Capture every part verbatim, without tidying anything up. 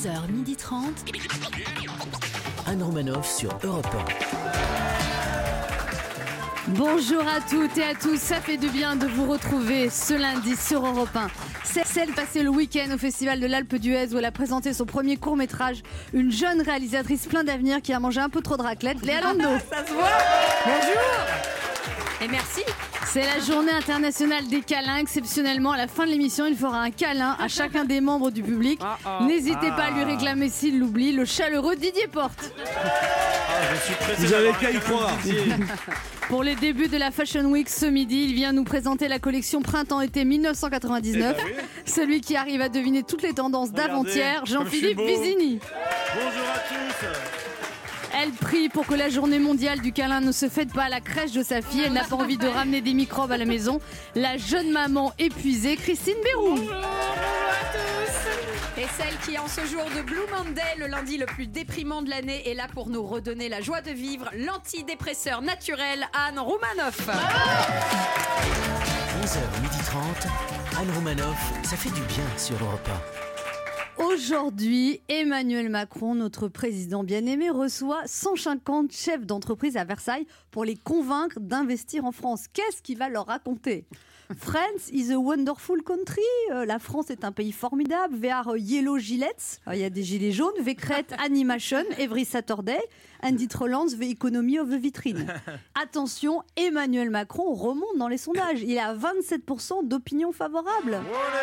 onze heures trente. Anne Romanoff sur Europe un. Bonjour à toutes et à tous, ça fait du bien de vous retrouver ce lundi sur Europe un. C'est celle passée le week-end au Festival de l'Alpe d'Huez où elle a présenté son premier court-métrage. Une jeune réalisatrice plein d'avenir qui a mangé un peu trop de raclette, Léa Landau. Ça se voit. Bonjour. Et merci. C'est la journée internationale des câlins. Exceptionnellement, à la fin de l'émission, il fera un câlin à chacun des membres du public. Oh oh. N'hésitez ah. pas à lui réclamer s'il l'oublie, le chaleureux Didier Porte. Ah, je suis pressé. Vous avez qu'à y croire. Pour les débuts de la Fashion Week ce midi, il vient nous présenter la collection Printemps-été dix-neuf cent quatre-vingt-dix-neuf. Eh ben oui. Celui qui arrive à deviner toutes les tendances Regardez, d'avant-hier, Jean-Philippe Vizini. Bonjour à tous. Elle prie pour que la journée mondiale du câlin ne se fête pas à la crèche de sa fille. Elle n'a pas envie de ramener des microbes à la maison. La jeune maman épuisée, Christine Bérou. Bonjour, bonjour à tous. Et celle qui, en ce jour de Blue Monday, le lundi le plus déprimant de l'année, est là pour nous redonner la joie de vivre, l'antidépresseur naturel, Anne Romanoff. onze heures trente, Anne Romanoff, ça fait du bien sur Europe un. Aujourd'hui, Emmanuel Macron, notre président bien-aimé, reçoit cent cinquante chefs d'entreprise à Versailles pour les convaincre d'investir en France. Qu'est-ce qu'il va leur raconter ? France is a wonderful country. Euh, la France est un pays formidable. We are yellow gilets. Il y a des gilets jaunes. We create animation every Saturday. And it relance the economy of the vitrine. Attention, Emmanuel Macron remonte dans les sondages. Il a vingt-sept pour cent d'opinion favorable.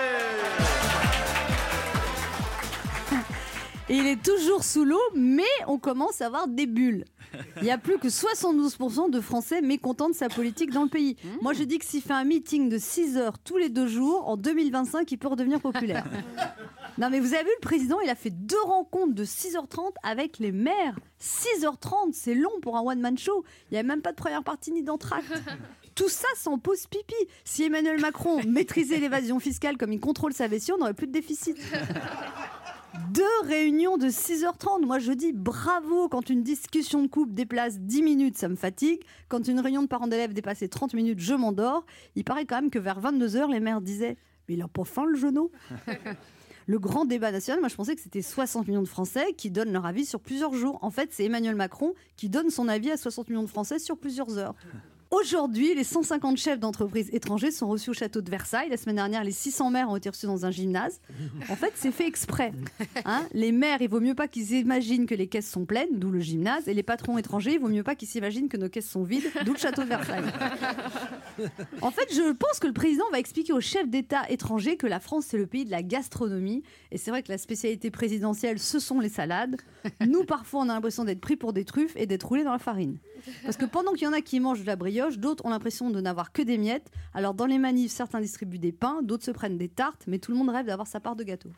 Et il est toujours sous l'eau, mais on commence à avoir des bulles. Il n'y a plus que soixante-douze pour cent de Français mécontents de sa politique dans le pays. Mmh. Moi, je dis que s'il fait un meeting de six heures tous les deux jours, en deux mille vingt-cinq, il peut redevenir populaire. Non, mais vous avez vu, le président, il a fait deux rencontres de six heures trente avec les maires. six heures trente, c'est long pour un one-man show. Il n'y a même pas de première partie ni d'entracte. Tout ça sans pause pipi. Si Emmanuel Macron maîtrisait l'évasion fiscale comme il contrôle sa vessie, on n'aurait plus de déficit. Deux réunions de six heures trente. Moi, je dis bravo. Quand une discussion de couple dépasse dix minutes, ça me fatigue. Quand une réunion de parents d'élèves dépassait trente minutes, je m'endors. Il paraît quand même que vers vingt-deux heures, les maires disaient « Mais il n'a pas faim, le genou ?» Le grand débat national, moi, je pensais que c'était soixante millions de Français qui donnent leur avis sur plusieurs jours. En fait, c'est Emmanuel Macron qui donne son avis à soixante millions de Français sur plusieurs heures. Aujourd'hui, les cent cinquante chefs d'entreprise étrangers sont reçus au château de Versailles. La semaine dernière, les six cents maires ont été reçus dans un gymnase. En fait, c'est fait exprès. Hein, les maires, il vaut mieux pas qu'ils imaginent que les caisses sont pleines, d'où le gymnase. Et les patrons étrangers, il vaut mieux pas qu'ils s'imaginent que nos caisses sont vides, d'où le château de Versailles. En fait, je pense que le président va expliquer aux chefs d'État étrangers que la France, c'est le pays de la gastronomie. Et c'est vrai que la spécialité présidentielle, ce sont les salades. Nous, parfois, on a l'impression d'être pris pour des truffes et d'être roulés dans la farine. Parce que pendant qu'il y en a qui mangent de la brioche, d'autres ont l'impression de n'avoir que des miettes. Alors dans les manifs, certains distribuent des pains, d'autres se prennent des tartes, mais tout le monde rêve d'avoir sa part de gâteau.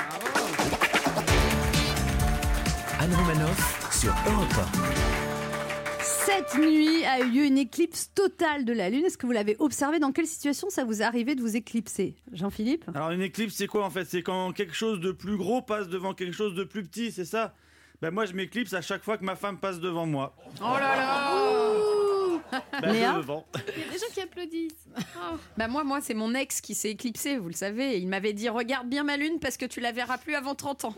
Anne Romanoff sur Europe un. Cette nuit a eu lieu une éclipse totale de la Lune. Est-ce que vous l'avez observé ? Dans quelle situation ça vous est arrivé de vous éclipser ? Jean-Philippe ? Alors une éclipse, c'est quoi en fait ? C'est quand quelque chose de plus gros passe devant quelque chose de plus petit, c'est ça ? Ben moi je m'éclipse à chaque fois que ma femme passe devant moi. Oh là là. Ben, Léa ? devant. Il y a des gens qui applaudissent. Oh. Bah moi, moi, c'est mon ex qui s'est éclipsé, vous le savez. Il m'avait dit « Regarde bien ma lune parce que tu la verras plus avant trente ans. »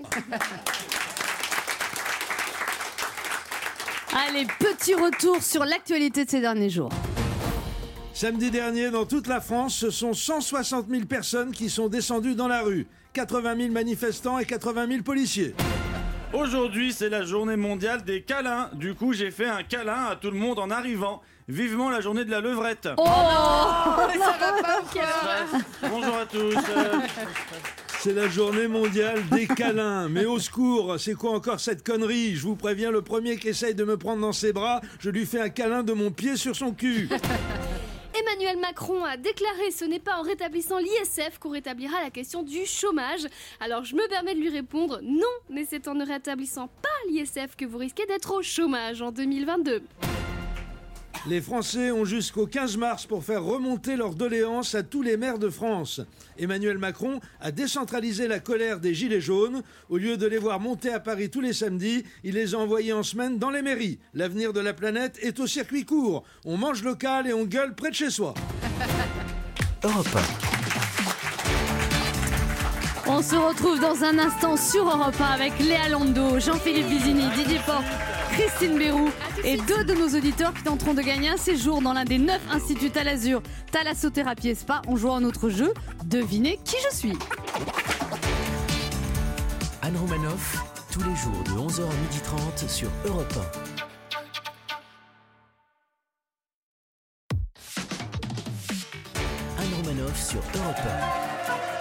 Allez, petit retour sur l'actualité de ces derniers jours. Samedi dernier, dans toute la France, ce sont cent soixante mille personnes qui sont descendues dans la rue. quatre-vingt mille manifestants et quatre-vingt mille policiers. Aujourd'hui, c'est la journée mondiale des câlins. Du coup, j'ai fait un câlin à tout le monde en arrivant. Vivement la journée de la levrette. Oh, Ça va pas au cœur. Bonjour à tous. C'est la journée mondiale des câlins. Mais au secours, c'est quoi encore cette connerie ? Je vous préviens, le premier qui essaye de me prendre dans ses bras, je lui fais un câlin de mon pied sur son cul. Emmanuel Macron a déclaré « Ce n'est pas en rétablissant l'I S F qu'on rétablira la question du chômage ». Alors je me permets de lui répondre « Non, mais c'est en ne rétablissant pas l'I S F que vous risquez d'être au chômage en deux mille vingt-deux ». Les Français ont jusqu'au quinze mars pour faire remonter leurs doléances à tous les maires de France. Emmanuel Macron a décentralisé la colère des Gilets jaunes. Au lieu de les voir monter à Paris tous les samedis, il les a envoyés en semaine dans les mairies. L'avenir de la planète est au circuit court. On mange local et on gueule près de chez soi. Europe un. On se retrouve dans un instant sur Europe un avec Léa Lando, Jean-Philippe Vizini, Didier Porte, Christine Bérou et deux de nos auditeurs qui tenteront de gagner un séjour dans l'un des neuf instituts Talazur, Thalassothérapie et Spa. On joue à notre jeu. Devinez qui je suis. Anne Romanoff, tous les jours de onze heures à midi trente sur Europe un. Anne Romanoff sur Europe un.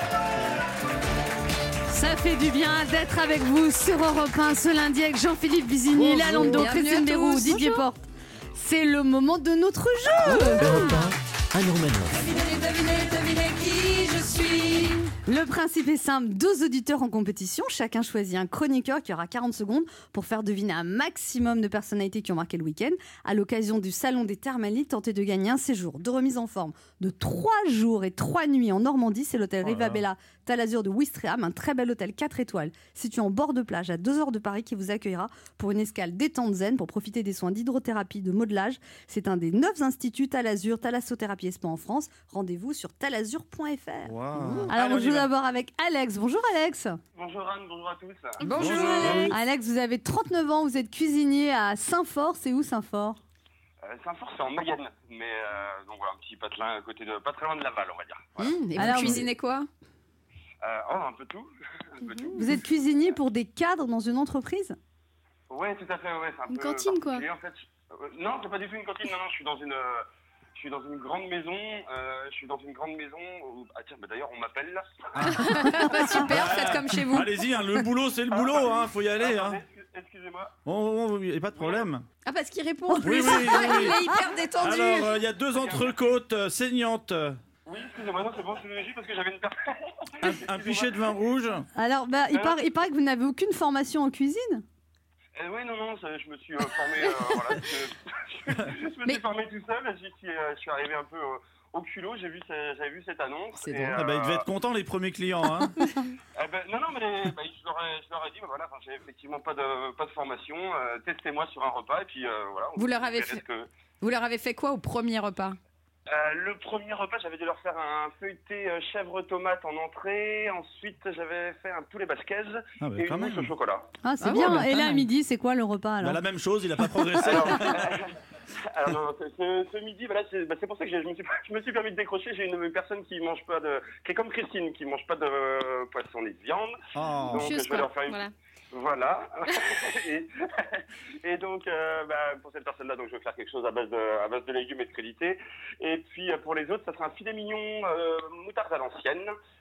Ça fait du bien d'être avec vous sur Europe un ce lundi avec Jean-Philippe Vizini, Léa Lando, Christine Bérou, Didier Porte. C'est le moment de notre jeu. Europe un, Anne Romanoff. Devinez, devinez, devinez qui je suis. Le principe est simple, deux auditeurs en compétition, chacun choisit un chroniqueur qui aura quarante secondes pour faire deviner un maximum de personnalités qui ont marqué le week-end. À l'occasion du Salon des Thermalites, tentez de gagner un séjour de remise en forme de trois jours et trois nuits en Normandie. C'est l'hôtel Oh là là. Rivabella Talazur de Ouistreham, un très bel hôtel quatre étoiles situé en bord de plage à deux heures de Paris qui vous accueillera pour une escale détente zen pour profiter des soins d'hydrothérapie, de modelage. C'est un des neuf instituts Talazur, Thalassothérapie et Spa en France. Rendez-vous sur talazur point f r. Wow. Alors, Allez, on on y joue va. d'abord avec Alex. Bonjour Alex. Bonjour Anne, bonjour à tous. Bonjour. Bonjour. Alex, vous avez trente-neuf ans, vous êtes cuisinier à Saint-Fort. C'est où Saint-Fort? Euh, Saint-Fort, c'est en Mayenne, mais euh, donc voilà, un petit patelin à côté de, pas très loin de Laval, on va dire. Voilà. Mmh, et Alors, vous cuisinez quoi? Euh, oh, un peu tout. un peu tout. Vous êtes cuisinier pour des cadres dans une entreprise? Ouais, tout à fait, ouais, c'est un Une peu cantine, quoi. particulier, En fait, Je- euh, non, c'est pas du tout une cantine, non, non, je suis dans une, euh, je suis dans une grande maison, euh, je suis dans une grande maison. Où... Ah tiens, bah, d'ailleurs, on m'appelle là. Super, faites comme chez vous. Allez-y, hein, le boulot, c'est le boulot, hein, faut y aller. Hein. Attendez, excuse- Excusez-moi. Oh, il n'y a pas de problème. Ah, parce qu'il répond en Oui, plus. oui, oui, oui. Il est hyper détendu. Alors, euh, il y a deux entrecôtes euh, saignantes, Oui, excusez-moi, non, c'est bon, c'est juste parce que j'avais une personne. un, un pichet de vin rouge. Alors, bah, il, paraît, il paraît que vous n'avez aucune formation en cuisine. Euh, oui, non, non, ça, je me suis euh, formé, euh, voilà, je, je, je me Mais- suis formé tout seul, j'y suis, euh, je suis arrivé un peu euh, au culot, j'ai vu, ce- j'avais vu cette annonce. C'est et, drôle. Ah bah, il devait euh, être content, les premiers clients. Hein. eh ben, non, non, mais bah, je, leur ai, je leur ai dit, bah, voilà, enfin, j'ai effectivement pas de, pas de formation, euh, testez-moi sur un repas, et puis euh, voilà. on- Vous leur on avez verrait fait- ce que- Vous leur avez fait quoi au premier repas? Euh, le premier repas, j'avais dû leur faire un feuilleté euh, chèvre-tomate en entrée, ensuite j'avais fait un poulet basquez Ah bah, et quand une mousse même. au chocolat. Ah, c'est Ah ouais, bien. bah, Et pas là, à mal. midi, c'est quoi le repas alors? Bah, la même chose, il n'a pas progressé. Alors, alors non, non, ce, ce- ce midi, bah là, c'est bah, c'est pour ça que je, je me suis, je me suis permis de décrocher. J'ai une personne qui mange pas de, qui est comme Christine, qui mange pas de poisson ni de viande. Oh. Donc Chieuse, je vais quoi. leur faire une. Voilà. Voilà. et, et donc, euh, bah, pour cette personne-là, donc je vais faire quelque chose à base de, à base de légumes et de crudités. Et puis euh, pour les autres, ça sera un filet mignon euh, moutarde à l'ancienne.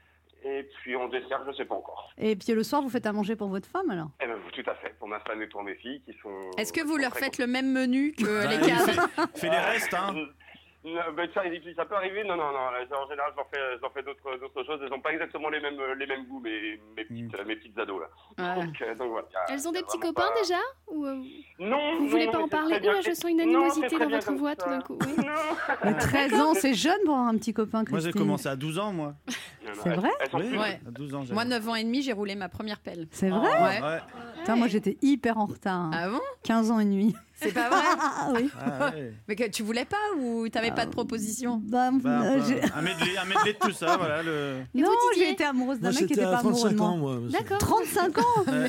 Et puis en dessert, je sais pas encore. Et puis le soir, vous faites à manger pour votre femme alors? Eh ben, tout à fait, pour ma femme et pour mes filles qui sont. Est-ce que vous sont leur très faites le même menu que Bah, les il cadres? fait, fait les restes, hein. Non, ben, ça, ça peut arriver, non, non, non. En général, je leur fais, je leur fais d'autres, d'autres choses. Elles n'ont pas exactement les mêmes, les mêmes goûts, mes, mes, petites, mes petites ados, là. Ouais. Donc, euh, donc voilà. Y a- Elles ont y a des petits vraiment copains pas- déjà Ou euh, Non, vous non, voulez non, pas mais en c'est parler très bien. Là, je sens une Non, animosité c'est très dans bien votre comme voix ça. tout d'un coup. Oui. Non. Mais treize ans, c'est jeune pour avoir un petit copain, Christine. Moi, j'ai commencé à douze ans, moi. Non, non, C'est elles- vrai elles sont Oui, plus- Ouais. à douze ans. j'ai- Moi, neuf ans et demi, j'ai roulé ma première pelle. C'est vrai? Ouais. Ouais. Putain, moi, j'étais hyper en retard. hein. Ah bon? quinze ans et demi. C'est pas vrai? Ah oui. Ah, ouais. Mais que tu voulais pas ou t'avais pas de proposition? Bah, Bah, euh, enfin, j'ai- un medley, un medley de tout ça, voilà. Le... Et non, vous, Didier j'ai été amoureuse d'un Moi, mec qui c'était n'était pas à amoureux de trente-cinq moi. ans, moi. D'accord. trente-cinq ans. Ouais.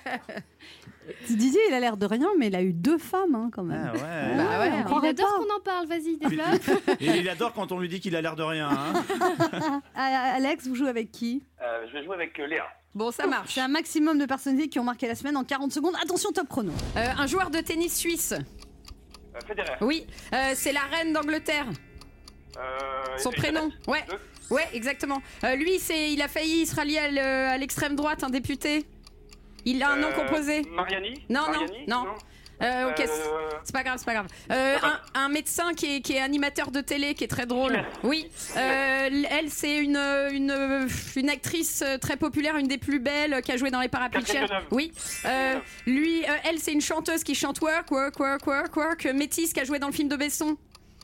Didier, il a l'air de rien, mais il a eu deux femmes hein, quand même. Ah ouais. Bah ouais. on Il croirait adore pas. qu'on en parle, vas-y, Puis- développe. Et il adore quand on lui dit qu'il a l'air de rien. Hein. Ah, Alex, vous jouez avec qui? Euh, je vais jouer avec euh, Léa. Bon, ça marche. C'est un maximum de personnalités qui ont marqué la semaine en quarante secondes. Attention, top chrono. Euh, un joueur de tennis suisse. Euh, Federer. Oui. Euh, c'est la reine d'Angleterre. Euh, Son Elisabeth. prénom. Ouais. Deux. Ouais, exactement. Euh, lui, c'est, il a failli se rallier à le- à l'extrême droite, un député. Il a un nom Euh, composé. Mariani. Non, non, Mariani non. Euh, ok, c'est- Euh, c'est pas grave, c'est pas grave. Euh, Ah bah. un, un médecin qui est, qui est animateur de télé, qui est très drôle. Schiller. Oui. Euh, elle, c'est une, une, une actrice très populaire, une des plus belles, qui a joué dans les parapluies de Catherine Cher. Deneuve. Oui. Euh, lui, euh, elle, c'est une chanteuse qui chante work, work, work, work, work. Métis, qui a joué dans le film de Besson.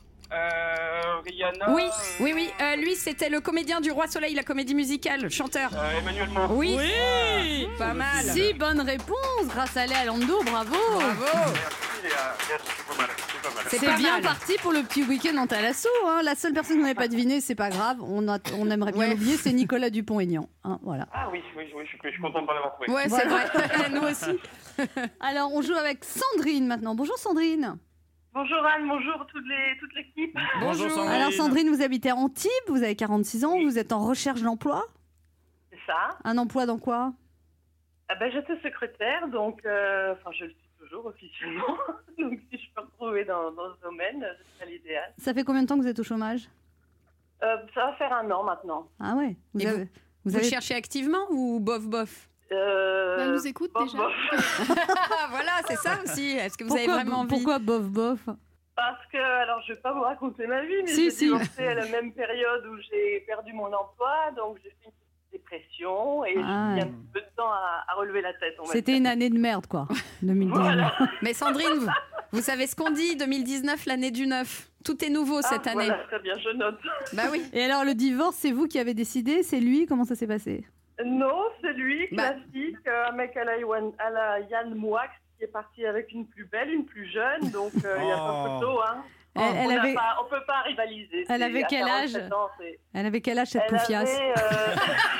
Euh, Rihanna. Oui, euh, oui, oui. Euh, lui, c'était le comédien du Roi Soleil, la comédie musicale, chanteur. euh, Emmanuel Macron. Oui. Oui. Pas mal. Si, bonne réponse grâce à Léa Lando, bravo. Bravo. Merci, Léa. Merci, c'est pas mal. C'est pas pas mal. C'est pas bien mal. parti pour le petit week-end en Thalasso. Hein. La seule personne qu'on n'avait pas deviné, c'est pas grave. On, a, on aimerait bien Ouais. l'oublier, c'est Nicolas Dupont-Aignan. Hein, voilà. Ah oui, oui, oui, je suis, je suis content de pas l'avoir trouvé. Ouais, c'est vrai. Nous aussi. Alors, on joue avec Sandrine maintenant. Bonjour Sandrine. Bonjour Anne, bonjour toute les- toute l'équipe. Bonjour Sandrine. Alors Sandrine, vous habitez à Antibes, vous avez quarante-six ans, vous êtes en recherche d'emploi. C'est ça. Un emploi dans quoi? Ah ben, j'étais secrétaire, donc, euh, enfin je le suis toujours officiellement. Donc si je peux retrouver dans, dans ce domaine, ce serait l'idéal. Ça fait combien de temps que vous êtes au chômage? Euh, ça va faire un an maintenant. Ah ouais. Vous Et avez, vous, vous Vous avez- cherchez activement ou bof bof? Euh, Bah, elle nous écoute bof, déjà. bof. Ah, voilà, c'est ça aussi. Est-ce que vous avez pourquoi, vraiment envie? pourquoi bof bof? Parce que, alors je vais pas vous raconter ma vie, mais Si, j'ai si. divorcé à la même période où j'ai perdu mon emploi, donc j'ai fait une petite dépression et Ah. j'ai mis un petit peu de temps à, à relever la tête. on va C'était dire. une année de merde, quoi. deux mille dix-neuf. Voilà. Mais Sandrine, vous, vous savez ce qu'on dit, deux mille dix-neuf, l'année du neuf. Tout est nouveau cette Ah, année. Voilà, très bien, je note. Bah oui. Et alors, le divorce, c'est vous qui avez décidé? C'est lui? Comment ça s'est passé? Non, c'est lui, Bah. classique, euh, un mec à la, Yuan- à la Yann Moix qui est parti avec une plus belle, une plus jeune, donc il n'y a pas Oh. photo. Hein. Elle, elle on n'a avait, pas- on peut pas rivaliser. Elle c'est- avait à quel âge quarante-sept ans, c'est- elle avait quel âge, cette Elle poufiasse? avait, euh,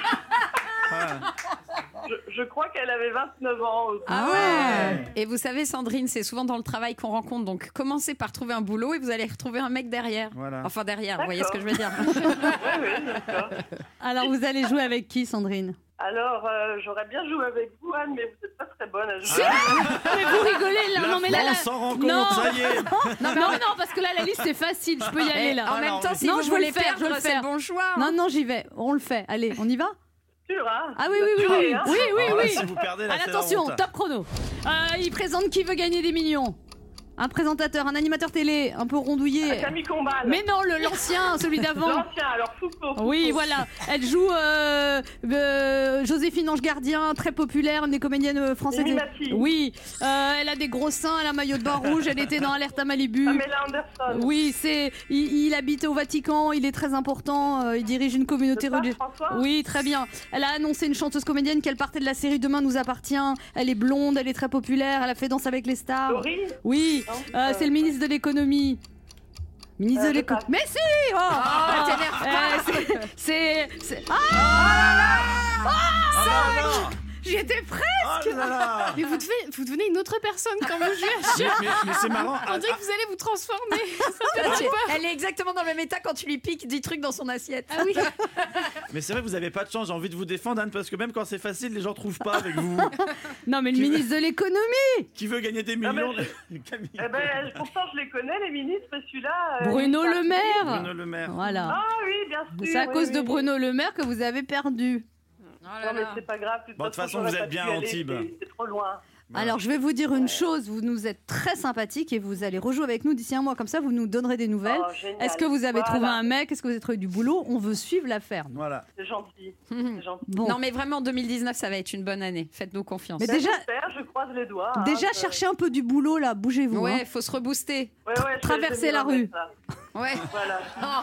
Voilà. je, je crois qu'elle avait vingt-neuf ans. aussi. Ah ouais. Et vous savez, Sandrine, c'est souvent dans le travail qu'on rencontre. Donc commencez par trouver un boulot et vous allez retrouver un mec derrière. Voilà. Enfin derrière, vous voyez ce que je veux dire. Oui, oui, d'accord. Alors, vous allez jouer avec qui, Sandrine? Alors, euh, j'aurais bien joué avec vous, Anne, mais vous n'êtes pas très bonne à jouer. Mais vous rigolez là? La Non, mais là, là... France s'en rend compte, Non. ça y est. Non, non, non, parce que là, la liste, c'est facile. Je peux y aller, Et là. en même Alors, temps, mais- si Non, vous je veux voulez le faire, je veux perdre, le c'est faire. le bon choix. hein. Non, non, j'y vais. On le fait. Allez, on y va? Sûr, hein. Ah oui, oui, oui, oui. Hein. Oui, oui, Alors là, oui. si vous perdez, là, Allez, c'est la attention, honte. top chrono. Euh, il présente Qui veut gagner des millions? Un présentateur, un animateur télé, un peu rondouillé. Camille Combal. Mais non, le- l'ancien, celui d'avant. L'ancien, alors Foucault. Oui, Foucault. voilà. Elle joue euh, euh, Joséphine Ange Gardien, très populaire, une des comédiennes euh, françaises. Mimi Mati. Oui, euh, elle a des gros seins, elle a un maillot de bain rouge, elle était dans Alerte à Malibu. Pamela Anderson. Oui, c'est il, il habite au Vatican, il est très important, euh, il dirige une communauté Le pape religieuse. François. Oui, très bien. Elle a annoncé une chanteuse comédienne qu'elle partait de la série Demain nous appartient. Elle est blonde, elle est très populaire, elle a fait Danse avec les stars. Laurie. Oui, Non, euh, euh, c'est le ministre de l'économie. Ministre Euh, de je l'économie. passe. Mais si oh, Ah, oh, t'énerve pas. euh, c'est, c'est, c'est- Ah, Ah non, j'y étais prête. oh là là. Mais vous devenez, vous devenez une autre personne quand vous jouez à Mais, mais- mais c'est marrant. On Ah, dirait que vous allez vous transformer. Elle est exactement dans le même état quand tu lui piques dix trucs dans son assiette. Ah oui. mais c'est vrai, vous avez pas de chance. J'ai envie de vous défendre, Anne, parce que même quand c'est facile, les gens trouvent pas avec vous. Non, mais le Qui veut- ministre de l'économie. Qui veut gagner des Ah, millions mais Camille. Eh ben, pourtant, je les connais, les ministres, mais celui-là. euh, Bruno il- Le Maire. Bruno Le Maire. Voilà. Ah oui, bien sûr. C'est à oui, cause oui, de oui. Bruno Le Maire que vous avez perdu. Non, mais c'est pas grave. Bon, de toute façon, j'aurais vous êtes pas pu bien y aller, Antibes. c'est- C'est trop loin. Alors, je vais vous dire une chose. Vous nous êtes très sympathique et vous allez rejouer avec nous d'ici un mois. Comme ça, vous nous donnerez des nouvelles. Oh, génial. Est-ce que vous avez Voilà. trouvé un mec? Est-ce que vous avez trouvé du boulot? On veut suivre l'affaire. nous. Voilà. C'est gentil. Mhm. C'est gentil. Bon. Non mais vraiment deux mille dix-neuf ça va être une bonne année. Faites-nous confiance. Mais Ben, déjà- j'espère, je croise les doigts. hein, Déjà, je- cherchez un peu du boulot là. Bougez-vous. Ouais, hein. faut se rebooster. Ouais, ouais, je vais- traverser je vais la m'y rue. remettre, là. Ouais. Voilà.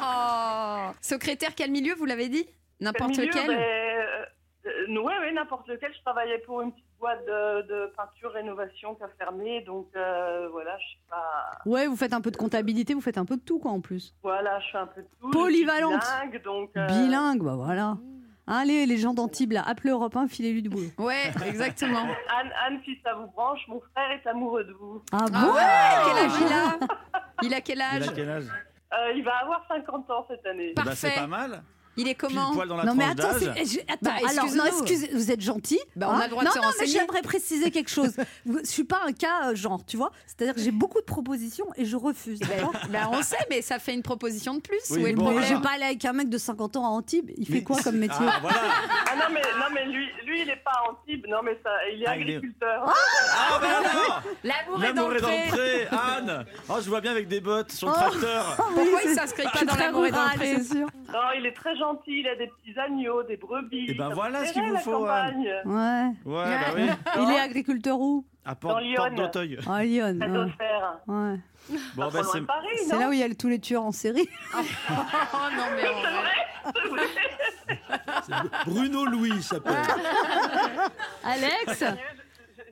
Oh. Secrétaire, quel milieu vous l'avez dit? N'importe Quel milieu, lequel. ben, euh, euh, ouais, ouais, n'importe lequel. Je travaillais pour une petite boîte de, de peinture rénovation qui a fermé, donc euh, voilà, je suis pas. Ouais, vous faites un peu de comptabilité, vous faites un peu de tout quoi en plus. Voilà, je fais un peu de tout. Polyvalente. Je suis bilingue, donc. euh, Bilingue, bah voilà. Allez, les gens d'Antibes là, appelez Europe un, filez-lui du boulot. Ouais, exactement. Anne, Anne, si ça vous branche, mon frère est amoureux de vous. Ah Ah bon? ouais, quel âge il a? Il a quel Il âge? a quel âge Euh, il va avoir cinquante ans cette année. Par- Bah, Parfait. c'est pas mal. Il est Pile comment? poil dans la Non mais tranche attends, d'âge. c'est- je- attends, Bah, alors non, excuse-nous. excusez, vous êtes gentil. Bah, on a le droit de non, se non, mais renseigner. j'aimerais préciser quelque chose. Vous- Je suis pas un cas euh, genre, tu vois. C'est-à-dire que j'ai beaucoup de propositions et je refuse. D'accord. Bah, on sait, mais ça fait une proposition de plus. Oui, Où est le bon, Mais je problème? vais pas aller avec un mec de cinquante ans à Antibes. Il fait Mais- quoi comme métier? Ah, voilà. Ah non mais non mais lui lui il est pas à Antibes, non mais ça il est Ah, il est- agriculteur. Ah, ben alors L'amour est dans L'amour le est dans pré. le pré, Anne. Oh, je vois bien avec des bottes sur le Oh. tracteur. Pourquoi c'est- il s'inscrit je pas suis dans très l'amour est dans le rurale, pré? c'est sûr. Non, il est très gentil, il a des petits agneaux, des brebis. Eh ben ça voilà vous ce qu'il plairait, vous la faut, campagne. Ouais. Ouais, bah oui. Il est agriculteur où? À Porte, Dans Lyon. Porte d'Auteuil. À Lyon. Ça ouais. doit faire. Ouais. Bon, Pas bah, trop loin c'est. de Paris, C'est non là où il y a le- tous les tueurs en série. Oh non mais en vrai. Bruno Louis s'appelle. Alex, J'ai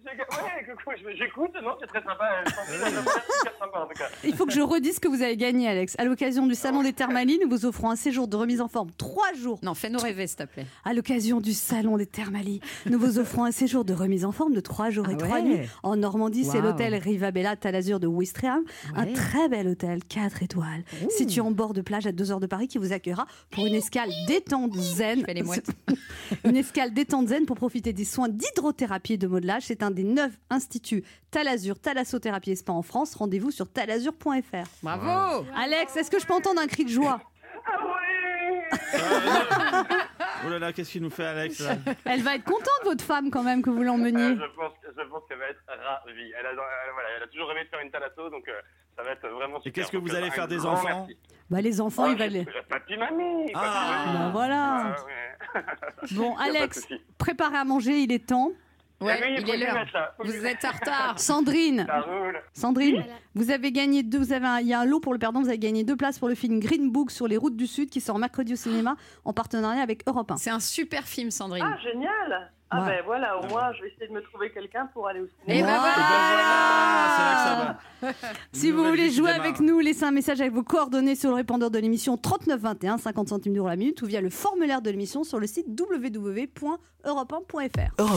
Ouais, coucou, je- j'écoute, non, c'est très sympa. Je pense que c'est super sympa en tout cas. Il faut que je redise ce que vous avez gagné, Alex. À l'occasion du Salon des Thermalies, nous vous offrons un séjour de remise en forme. Trois jours. Non, fais-nous rêver, s'il te plaît. À l'occasion du Salon des Thermalies, nous vous offrons un séjour de remise en forme de trois jours et Ah trois ouais. nuits. En Normandie, c'est Waouh. l'hôtel Rivabella Talazur de Ouistreham. Un Ouais. très bel hôtel, quatre étoiles, situé en bord de plage à deux heures de Paris, qui vous accueillera pour une escale détente zen. Je fais les mouettes. Une escale détente zen pour profiter des soins d'hydrothérapie et de modelage. C'est un des neuf instituts Talazur, Thalassothérapie et Spa en France. Rendez-vous sur talazur point f r. Bravo. Alex, est-ce que je peux entendre un cri de joie? Ah ouais. Oh là là, qu'est-ce qu'il nous fait, Alex là Elle va être contente, votre femme, quand même, que vous Euh, l'emmeniez. je pense, je pense qu'elle va être ravie. Elle a, elle, voilà, elle a toujours rêvé de faire une thalasso, donc euh, ça va être vraiment super. Et qu'est-ce que Donc, vous allez un faire des grand enfants merci. Bah, les enfants, Oh, ils vont j'ai- les... Papy, mamie. Ah. papy, mamie. Bah, voilà. Ah, ouais. Bon, Y a pas de Alex, souci. préparez à manger, il est temps. Ouais, Ah oui, il faut est que je l'heure. mette ça. Faut que je Vous êtes en retard. Sandrine, Ça roule. Sandrine, Voilà. vous avez gagné deux, vous avez un- il y a un lot pour le perdant, vous avez gagné deux places pour le film Green Book sur les routes du Sud qui sort mercredi au cinéma en partenariat avec Europe un. C'est un super film, Sandrine. Ah, génial. Ah Ouais. ben voilà, au moins, je vais essayer de me trouver quelqu'un pour aller au Et cinéma. ben Voilà. Et ben voilà, c'est là que ça va. Si Une vous nouvelle voulez vie qui jouer démarre. avec nous, laissez un message avec vos coordonnées sur le répondeur de l'émission trente-neuf vingt et un, cinquante centimes d'euros la minute, ou via le formulaire de l'émission sur le site w w w point europe un point f r. Europe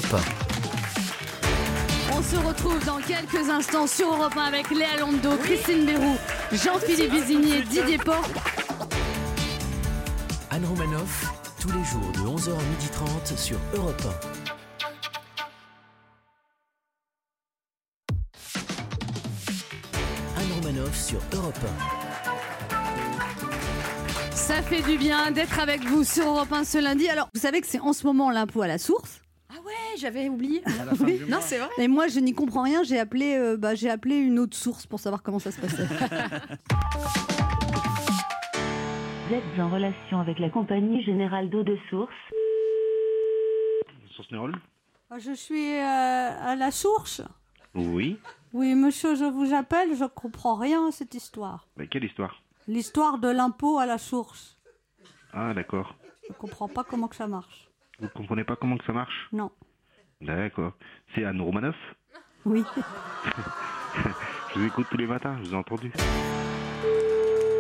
On se retrouve dans quelques instants sur Europe un avec Léa Lando, Christine Bérou, Jean-Philippe Vizini et Didier Porte. un. Anne Romanoff, tous les jours de onze heures à midi trente sur Europe un. Anne Romanoff sur Europe un. Ça fait du bien d'être avec vous sur Europe un ce lundi. Alors, vous savez que c'est en ce moment l'impôt à la source. Ah ouais, j'avais oublié. À la fin du Non, mois. c'est vrai. Et moi, je n'y comprends rien. J'ai appelé, euh, bah, j'ai appelé une autre source pour savoir comment ça se passait. Vous êtes en relation avec la compagnie Générale d'eau de source. Source Nérol ? Je suis euh, à la source. Oui. Oui, monsieur, je vous appelle. Je comprends rien à cette histoire. Mais quelle histoire ? L'histoire de l'impôt à la source. Ah, d'accord. Je comprends pas comment que ça marche. Vous comprenez pas comment que ça marche ? Non. D'accord. C'est Anne Romanoff ? Oui. Je vous écoute tous les matins, je vous ai entendu. Allô ?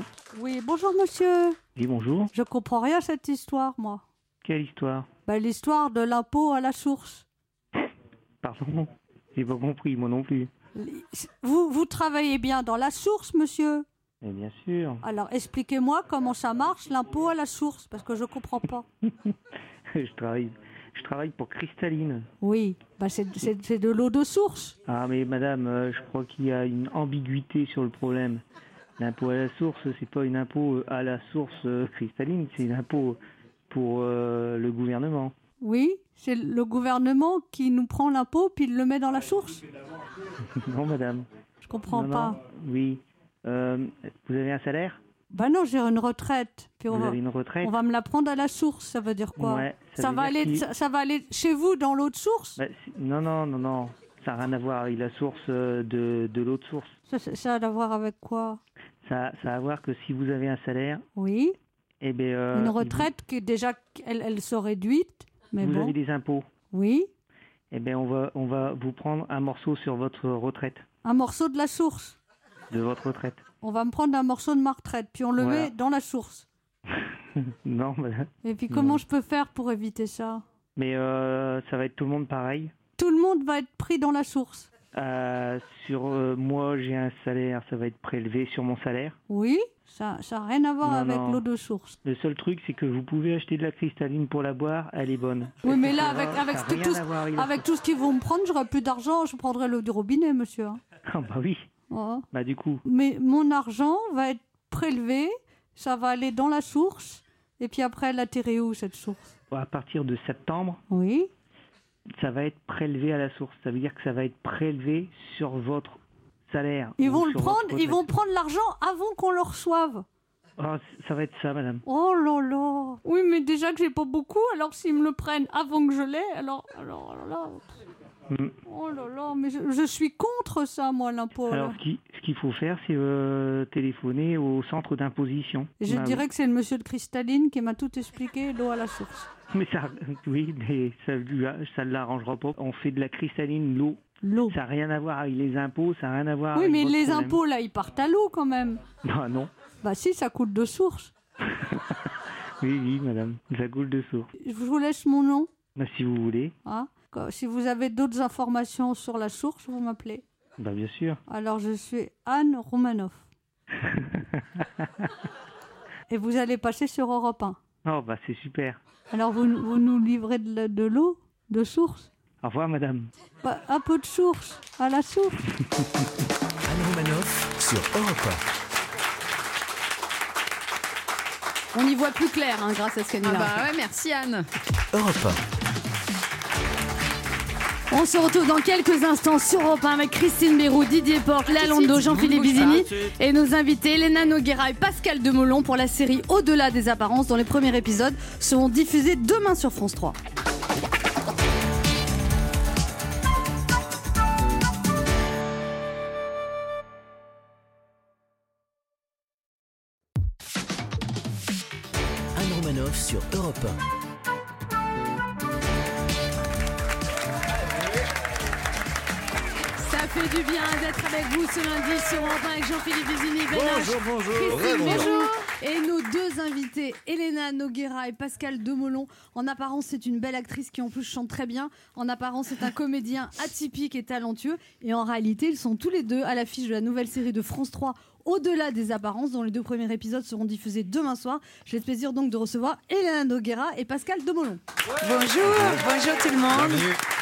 Oui, bonjour monsieur. Oui, bonjour. Je comprends rien à cette histoire, moi. Quelle histoire ? Bah, l'histoire de l'impôt à la source. Pardon ? J'ai pas compris, moi non plus. Vous, vous travaillez bien dans la source, monsieur? Mais bien sûr. Alors, expliquez-moi comment ça marche, l'impôt à la source, parce que je comprends pas. je travaille je travaille pour Cristalline. Oui, bah c'est, c'est, c'est de l'eau de source. Ah, mais madame, euh, je crois qu'il y a une ambiguïté sur le problème. L'impôt à la source, c'est pas une impôt à la source euh, cristalline, c'est une impôt pour euh, le gouvernement. Oui, c'est le gouvernement qui nous prend l'impôt puis il le met dans la source. Non, madame. Je comprends Non, pas. non, oui. Euh, vous avez un salaire ? Bah non, j'ai une retraite. Puis on Vous va, avez une retraite ? on va me la prendre à la source, ça veut dire quoi? Ouais, ça, veut va dire aller, qu'il- ça, ça va aller chez vous dans l'autre source? Bah, si- non, non, non, non. Ça n'a rien à voir avec la source euh, de, de l'autre source. Ça, ça, ça a à voir avec quoi? Ça, ça a à voir que si vous avez un salaire, Oui, eh ben, euh, une il retraite qui déjà, elle, elle se réduite. Mais vous, vous bon, avez des impôts. oui, Eh ben, on va, on va vous prendre un morceau sur votre retraite, un morceau de la source. de votre retraite. On va me prendre un morceau de ma retraite, puis on le Voilà. met dans la source. Non, madame. Et puis Non. comment je peux faire pour éviter ça? Mais euh, ça va être tout le monde pareil. Tout le monde va être pris dans la source. Euh, sur euh, moi, j'ai un salaire, ça va être prélevé sur mon salaire. Oui, ça n'a rien à voir Non, avec non. l'eau de source. Le seul truc, c'est que vous pouvez acheter de la cristalline pour la boire, elle est bonne. Oui, mais là, Ça avec, va, avec, ça a tout, rien tout- à voir avec la avec tout ce qu'ils vont me prendre, j'aurai plus d'argent, je prendrai l'eau du robinet, monsieur. hein. Ah bah oui. Oh. Bah du coup, Mais mon argent va être prélevé, ça va aller dans la source, et puis après, elle atterrit où, cette source? à partir de septembre, Oui. ça va être prélevé à la source. Ça veut dire que ça va être prélevé sur votre salaire. Ils ou vont le sur prendre, votre ils vont retraite. prendre l'argent avant qu'on le reçoive. Ah, ça va être ça, madame. Oh là là. Oui, mais déjà que j'ai pas beaucoup, alors s'ils me le prennent avant que je l'ai, alors, alors, alors là. Mm. Oh là là, mais je, je suis contre ça, moi, l'impôt. là. Alors, ce qui- ce qu'il faut faire, c'est euh, téléphoner au centre d'imposition. Et je Bah, dirais que c'est le monsieur de Cristalline qui m'a tout expliqué, l'eau à la source. Mais ça, oui, mais ça lui a- ça ne l'arrangera pas. On fait de la cristalline, l'eau. L'eau. Ça n'a rien à voir avec les impôts, ça n'a rien à voir Oui, avec mais votre les problème. impôts, là, ils partent à l'eau quand même. Bah non. Bah si, ça coule de source. Oui, oui, madame, ça coule de source. Je vous laisse mon nom. Bah, si vous voulez, Hein. Quand- Si vous avez d'autres informations sur la source, vous m'appelez. bah bien sûr. Alors, je suis Anne Romanoff. Et vous allez passer sur Europe un. Oh, bah c'est super. Alors, vous, vous nous livrez de, la- de l'eau, de source. Au revoir, madame. Bah, un peu de source, à la source. Anne Romanoff sur Europe On y voit plus clair hein, grâce à ce canular. Ah bah ouais, merci Anne. un. Europe un. On se retrouve dans quelques instants sur Europe un avec Christine Béroux, Didier Porte, Léa Lando, Jean-Philippe Bizini et nos invités Elena Noguera et Pascal Demolon pour la série Au-delà des apparences, dont les premiers épisodes seront diffusés demain sur France trois. Anne Romanoff sur Europe un. Ça fait du bien d'être avec vous ce lundi sur Europe un avec Jean-Philippe Bizini, Ben H, Bonjour, bonjour. Christine Ouais, Béroux et nos deux invités, Elena Noguera et Pascal Demolon. En apparence, c'est une belle actrice qui en plus chante très bien. En apparence, c'est un comédien atypique et talentueux. Et en réalité, ils sont tous les deux à l'affiche de la nouvelle série de France trois, Au-delà des apparences, dont les deux premiers épisodes seront diffusés demain soir. J'ai le plaisir donc de recevoir Elena Noguera et Pascal Demolon. Bonjour, bonjour tout le monde.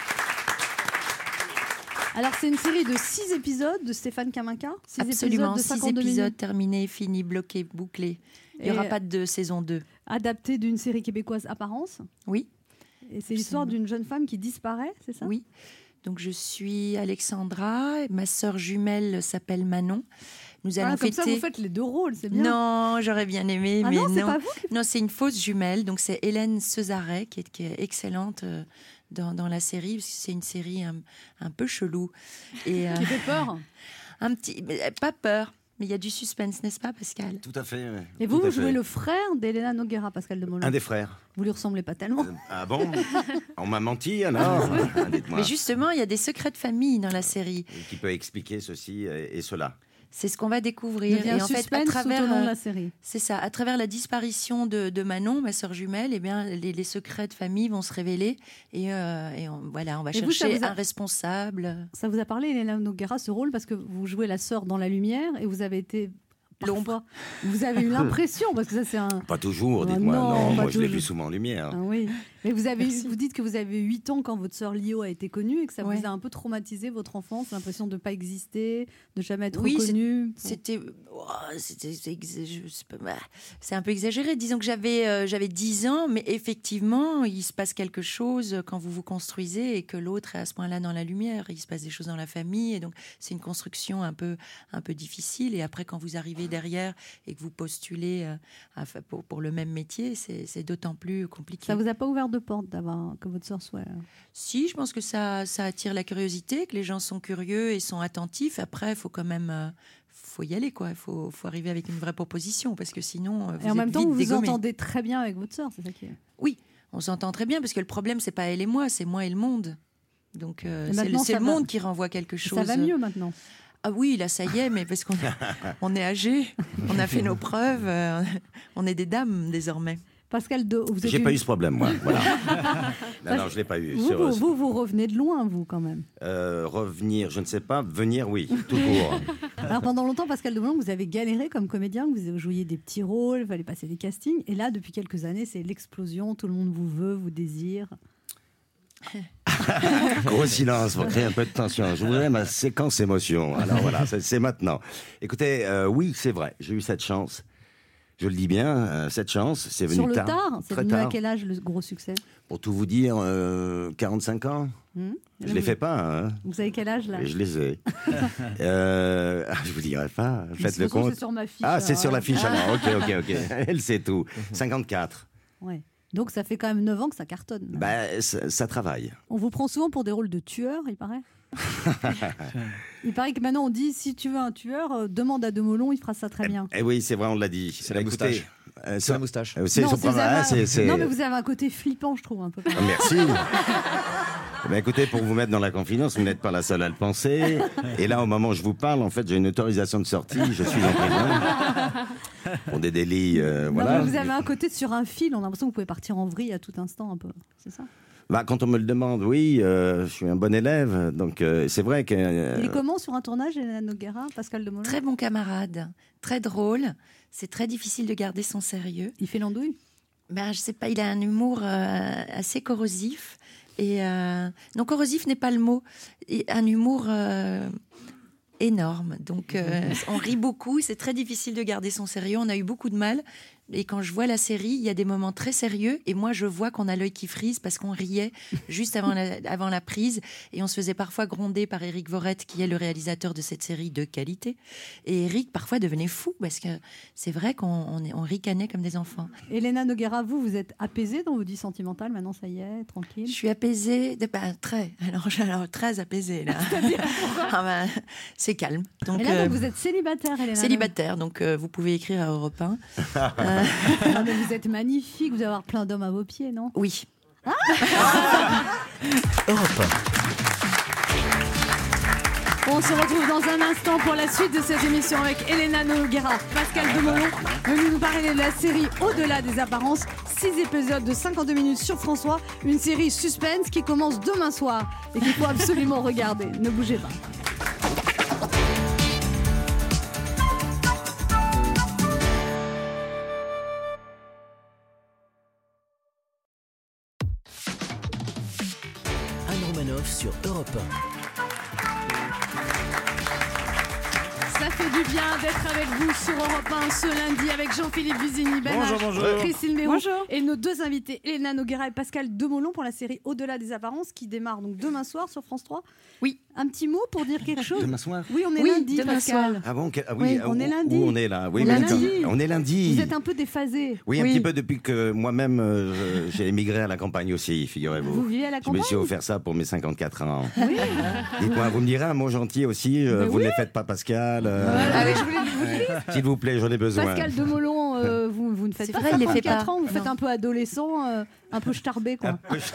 Alors, c'est une série de six épisodes de Stéphane Kaminka. Six Absolument, épisodes de six cinquante-deux épisodes minutes. terminés, finis, bloqués, bouclés. Il n'y aura Et- pas de saison deux. Adapté d'une série québécoise Apparence. Oui. Et c'est l'histoire d'une jeune femme qui disparaît, c'est ça? Oui. Donc je suis Alexandra, et ma sœur jumelle s'appelle Manon. Nous allons Ah, comme fêter... ça, vous faites les deux rôles, c'est bien. Non, j'aurais bien aimé, Ah mais non, non. c'est pas vous qui- Non, c'est une fausse jumelle. Donc c'est Hélène Cesaret qui est, qui est excellente euh, dans, dans la série, parce que c'est une série un, un peu chelou. Et, euh, Qui fait peur. Un petit, mais, euh, pas peur, mais il y a du suspense, n'est-ce pas, Pascal? Tout à fait. ouais. Et vous, Tout à vous jouez fait. le frère d'Elena Noguera, Pascal Demolon. Un des frères. Vous lui ressemblez pas tellement. Ah bon? On m'a menti alors? Ah, dites-moi. Mais justement, il y a des secrets de famille dans la série. Qui peut expliquer ceci et, et cela? C'est ce qu'on va découvrir. Il y a Et un en fait, à suspense travers tout au long de euh, la série. c'est ça, à travers la disparition de, de Manon, ma sœur jumelle, eh bien, les, les secrets de famille vont se révéler et, euh, et on, voilà, on va Et vous, ça chercher vous a- un responsable. Ça vous a parlé, Elena Noguera, ce rôle, parce que vous jouez la sœur dans la lumière et vous avez été. Parfois, vous avez eu l'impression, parce que ça, c'est un. Pas toujours, Ah dites-moi. non, Non, pas moi je l'ai toujours. vu souvent en lumière. Ah oui. Mais vous, avez, vous dites que vous avez eu huit ans quand votre sœur Lio a été connue et que ça Ouais. vous a un peu traumatisé votre enfance, l'impression de ne pas exister, de jamais être Oui, reconnue. C'était, oh, c'était- c'est exa- je sais pas, bah, c'est un peu exagéré. Disons que j'avais, euh, j'avais dix ans, mais effectivement, il se passe quelque chose quand vous vous construisez et que l'autre est à ce point-là dans la lumière. Il se passe des choses dans la famille et donc c'est une construction un peu, un peu difficile. Et après, quand vous arrivez derrière et que vous postulez euh, à fa- pour, pour le même métier, c'est, c'est d'autant plus compliqué. Ça vous a pas ouvert de porte d'avoir que votre sœur soit. Si, je pense que ça, ça attire la curiosité, que les gens sont curieux et sont attentifs. Après, il faut quand même, euh, faut y aller, quoi. Il faut, faut arriver avec une vraie proposition, parce que sinon, euh, vous Et en êtes même temps, vite vous vous dégommé. entendez très bien avec votre sœur, c'est ça qui est. Oui, on s'entend très bien, parce que le problème, c'est pas elle et moi, c'est moi et le monde. Donc, euh, Et c'est le, maintenant, c'est ça le va. monde qui renvoie quelque chose. Ça va mieux maintenant. Ah oui, là, ça y est, mais parce qu'on on est âgés, on a fait nos preuves, euh, on est des dames désormais. Pascal, de, vous êtes J'ai une- pas eu ce problème, moi. Voilà. non, non, je l'ai pas eu. Vous, c'est vous, vrai. vous, vous revenez de loin, vous, quand même. Euh, revenir, je ne sais pas. Venir, oui, tout court. Alors, pendant longtemps, Pascal Demolon, vous avez galéré comme comédien, vous jouiez des petits rôles, il fallait passer des castings. Et là, depuis quelques années, c'est l'explosion, tout le monde vous veut, vous désire. Gros silence pour créer un peu de tension. Je voudrais ma séquence émotion. Alors voilà, c'est, c'est maintenant. Écoutez, euh, oui, c'est vrai, j'ai eu cette chance. Je le dis bien, euh, cette chance, c'est venu Sur le tard. tard, c'est très venu à tard. quel âge le gros succès? Pour tout vous dire, euh, quarante-cinq ans. Hmm Je les fais pas, hein. Vous avez quel âge là? Et je les ai. euh, ah, je vous dirai pas. Mais Faites de le toute façon, compte. c'est sur ma fiche, Ah, c'est alors. sur la fiche. Alors, ok, ok, ok. Elle sait tout. cinquante-quatre. Ouais. Donc ça fait quand même neuf ans que ça cartonne. Bah, ça, ça travaille. On vous prend souvent pour des rôles de tueurs, il paraît. Il paraît que maintenant on dit si tu veux un tueur, euh, demande à Demolon, il fera ça très bien. Eh oui, c'est vrai, on l'a dit. C'est la Écoutez, moustache. euh, C'est la moustache. euh, c'est Non, son c'est problème. Zama. Ah, c'est- c'est- Non, mais vous avez un côté flippant, je trouve un peu. Ah, merci. Eh ben, écoutez, pour vous mettre dans la confidence, vous n'êtes pas la seule à le penser. Et là, au moment où je vous parle, en fait, j'ai une autorisation de sortie. Je suis en prison pour des délits. euh, Non, voilà. mais vous avez un côté sur un fil, on a l'impression que vous pouvez partir en vrille à tout instant un peu. C'est ça. Bah, quand on me le demande, oui, euh, je suis un bon élève. Donc, euh, c'est vrai que. euh, Il est comment sur un tournage, Elena Noguera, Pascal Demolon? Très bon camarade, très drôle. C'est très difficile de garder son sérieux. Il fait l'andouille? Ben, je sais pas, il a un humour euh, assez corrosif. Et euh, non, corrosif n'est pas le mot. Et un humour euh, énorme. Donc, euh, on rit beaucoup. C'est très difficile de garder son sérieux. On a eu beaucoup de mal. Et quand je vois la série, il y a des moments très sérieux. Et moi, je vois qu'on a l'œil qui frise parce qu'on riait juste avant la, avant la prise. Et on se faisait parfois gronder par Éric Vorette, qui est le réalisateur de cette série de qualité. Et Éric, parfois, devenait fou parce que c'est vrai qu'on on, est- on ricanait comme des enfants. Elena Noguera, vous, vous êtes apaisée dans vos vies sentimentales, maintenant ça y est, tranquille? Je suis apaisée, de, ben, très, alors, alors très apaisée là. Ah ben, c'est calme. Donc, Et là, euh, donc, vous êtes célibataire, Elena. célibataire, donc euh, vous pouvez écrire à Europe un. Euh, Non, mais vous êtes magnifique, vous allez avoir plein d'hommes à vos pieds, non? Oui. Europe On se retrouve dans un instant pour la suite de cette émission avec Elena Noguera, Pascal Demolon, venu nous parler de la série Au-delà des apparences, six épisodes de cinquante-deux minutes sur François, une série suspense qui commence demain soir et qu'il faut absolument regarder. Ne bougez pas. Anne Romanoff sur Europe un. Ça fait du bien d'être avec vous sur Europe un ce lundi avec Jean-Philippe Vizini, Ben Bonjour, H, bonjour. Christine Béroux Bonjour. et nos deux invités, Elena Noguera et Pascal Demolon pour la série Au-delà des apparences qui démarre donc demain soir sur France trois. Oui. Un petit mot pour dire quelque chose? Demain soir. Oui, on est Oui, lundi, demain Pascal. soir. Ah bon, que- ah Oui, oui, on où- est lundi. Où on est là? Oui, On oui, est d'accord. lundi. On est lundi. Vous êtes un peu déphasé. Oui, un Oui. petit peu depuis que moi-même euh, je- j'ai émigré à la campagne aussi, figurez-vous. Vous vivez à la Je campagne? me suis offert ça pour mes cinquante-quatre ans. Oui. Dites-moi, vous me direz un mot gentil aussi, euh, Mais vous oui. ne les faites pas, Pascal euh, Ah oui, je voulais vous le dire. S'il vous plaît, j'en ai besoin. Pascal Demolon, euh, vous, vous ne faites C'est pas vrai, il les fait cinquante-quatre pas. ans, vous faites Non. un peu adolescent, euh, un peu starbé quoi.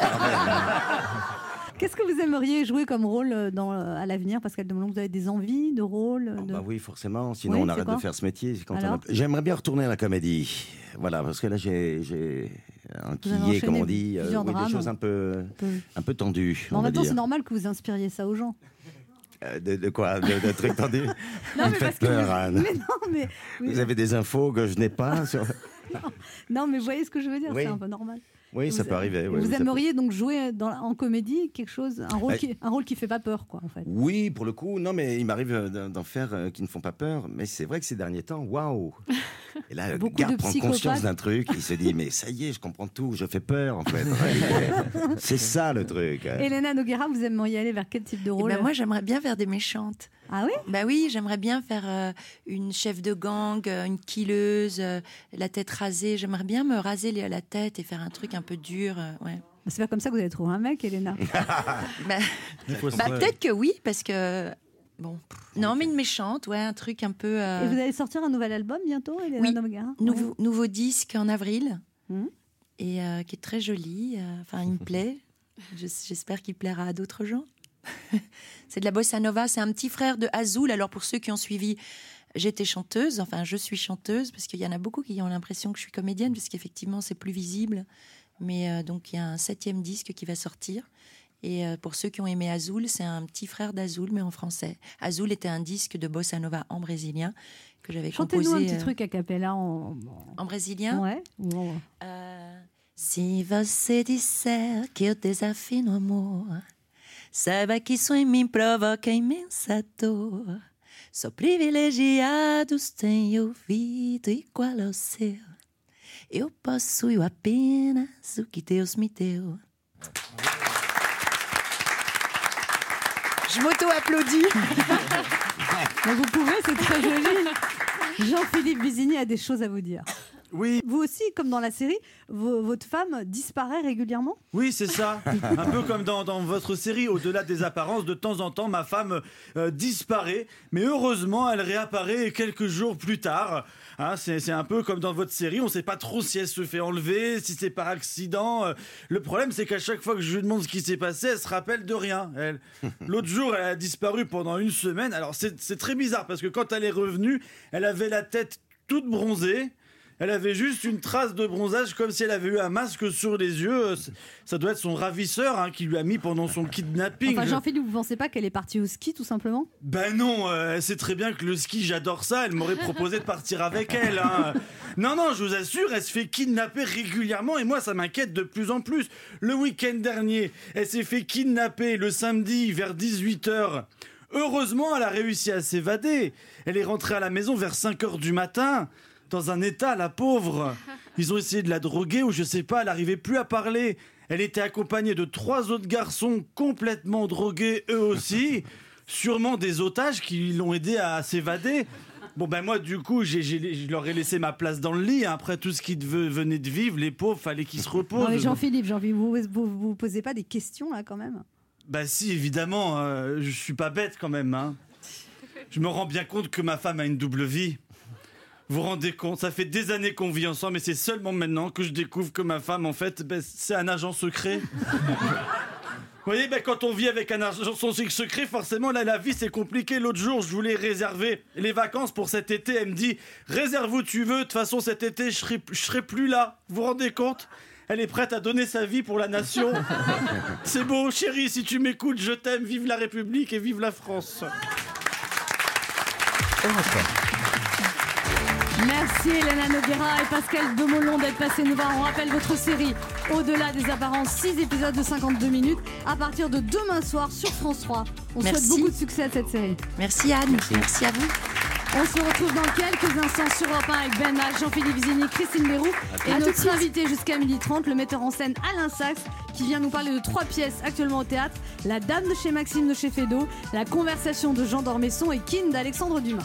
Qu'est-ce que vous aimeriez jouer comme rôle euh, dans, euh, à l'avenir, Pascal Demolon? Vous avez des envies de rôle Oh, de... bah oui, forcément, sinon Oui, on c'est arrête quoi de faire ce métier. Quand on Alors a- J'aimerais bien retourner à la comédie. Voilà, parce que là j'ai j'ai Vous avez enquillé, comme on enchaîné dit, euh, plusieurs oui, des drames. choses un peu, peu. un peu tendues. Mais en on va même temps, dire. c'est normal que vous inspiriez ça aux gens. Euh, de, de quoi de, de trucs tendus Non, Vous mais me parce faites que peur, vous- Anne. Mais non, mais... oui. Vous avez des infos que je n'ai pas sur... Non, mais vous voyez ce que je veux dire, Oui. c'est un peu normal. Oui, ça Vous- peut arriver. oui, vous ça peut- aimeriez donc jouer dans, en comédie quelque chose, un rôle, Ouais. qui, un rôle qui fait pas peur, quoi, en fait. Oui, pour le coup, non, mais il m'arrive euh, d'en d'en faire euh, qui ne font pas peur. Mais c'est vrai que ces derniers temps, waouh! Et là, le Beaucoup gars de prend psychopathes. conscience d'un truc, il se dit, mais ça y est, je comprends tout, je fais peur, en fait. en réalité. C'est ça le truc. Elena Noguera, vous aimeriez aller vers quel type de Eh rôle? ben, moi, j'aimerais bien faire des méchantes. Ah oui? Bah oui, j'aimerais bien faire euh, une chef de gang, euh, une killeuse, euh, la tête rasée. J'aimerais bien me raser les- la tête et faire un truc un peu dur. euh, ouais. C'est pas comme ça que vous allez trouver un mec, Elena. Bah, bah, peut-être que oui, parce que bon, non, mais une méchante, ouais, un truc un peu. euh, Et vous allez sortir un nouvel album bientôt, Elena Oui. Noguera? nouveau, nouveau disque en avril Mhm. et euh, qui est très joli. euh, Enfin, il me plaît. Je- J'espère qu'il plaira à d'autres gens. C'est de la bossa nova. C'est un petit frère de Azul. Alors pour ceux qui ont suivi, j'étais chanteuse. Enfin, je suis chanteuse parce qu'il y en a beaucoup qui ont l'impression que je suis comédienne, parce qu'effectivement c'est plus visible. Mais euh, donc il y a un septième disque qui va sortir. Et euh, pour ceux qui ont aimé Azul, c'est un petit frère d'Azul, mais en français. Azul était un disque de bossa nova en brésilien que j'avais composé. Chantez-nous un petit euh, truc a cappella en... en brésilien. Ouais. Ou en- Euh, Se você disser que eu desafio no amor, saiba que isso em mim provoca imensa dor. Só privilegiados têm ouvido igual ao seu. Eu possuo apenas o que Deus me deu. Je m'auto-applaudis. Mais vous pouvez, c'est très joli. Jean-Philippe Vizini a des choses à vous dire. Oui. Vous aussi, comme dans la série, vo- votre femme disparaît régulièrement ? Oui, c'est ça. Un peu comme dans, dans votre série, au-delà des apparences, de temps en temps, ma femme euh, disparaît. Mais heureusement, elle réapparaît quelques jours plus tard. Hein, c'est, c'est un peu comme dans votre série. On ne sait pas trop si elle se fait enlever, si c'est par accident. Euh, Le problème, c'est qu'à chaque fois que je lui demande ce qui s'est passé, elle se rappelle de rien. Elle. L'autre jour, elle a disparu pendant une semaine. Alors, c'est, c'est très bizarre parce que quand elle est revenue, elle avait la tête toute bronzée. Elle avait juste une trace de bronzage comme si elle avait eu un masque sur les yeux. Ça doit être son ravisseur hein, qui lui a mis pendant son kidnapping. Enfin, Jean-Philippe, vous pensez pas qu'elle est partie au ski, tout simplement ? Ben non, euh, elle sait très bien que le ski, j'adore ça. Elle m'aurait proposé de partir avec elle. Hein. Non, non, je vous assure, elle se fait kidnapper régulièrement et moi, ça m'inquiète de plus en plus. Le week-end dernier, elle s'est fait kidnapper le samedi vers dix-huit heures. Heureusement, elle a réussi à s'évader. Elle est rentrée à la maison vers cinq heures du matin. Dans un état, la pauvre. Ils ont essayé de la droguer ou je sais pas, elle n'arrivait plus à parler. Elle était accompagnée de trois autres garçons complètement drogués eux aussi. Sûrement des otages qui l'ont aidé à s'évader. Bon ben moi du coup, j'ai, j'ai, je leur ai laissé ma place dans le lit. Hein. Après tout ce qu'ils dev- venaient de vivre, les pauvres, fallait qu'ils se reposent. Non mais Jean-Philippe, Jean-Philippe, vous, vous vous posez pas des questions là quand même ? Bah si, évidemment, euh, je suis pas bête quand même. Hein. Je me rends bien compte que ma femme a une double vie. Vous vous rendez compte, ça fait des années qu'on vit ensemble et c'est seulement maintenant que je découvre que ma femme, en fait, ben, c'est un agent secret. Vous voyez, ben, quand on vit avec un agent secret, forcément, là, la vie, c'est compliqué. L'autre jour, je voulais réserver les vacances pour cet été. Elle me dit, réserve où tu veux. De toute façon, cet été, je serai, je serai plus là. Vous vous rendez compte ? Elle est prête à donner sa vie pour la nation. C'est beau, chérie, si tu m'écoutes, je t'aime. Vive la République et vive la France. Merci Elena Noguera et Pascal Demolon d'être passés nous voir. On rappelle votre série Au-delà des apparences, six épisodes de cinquante-deux minutes à partir de demain soir sur France trois. On Merci. souhaite beaucoup de succès à cette série. Merci Anne, merci, merci à vous. On se retrouve dans quelques instants sur Europe un avec Ben H, Jean-Philippe Zini, Christine Béroux et À tout de notre suite. invité jusqu'à midi trente, le metteur en scène Alain Sachs, qui vient nous parler de trois pièces actuellement au théâtre: La Dame de chez Maxime de chez Feydeau, La Conversation de Jean d'Ormesson et Kin d'Alexandre Dumas.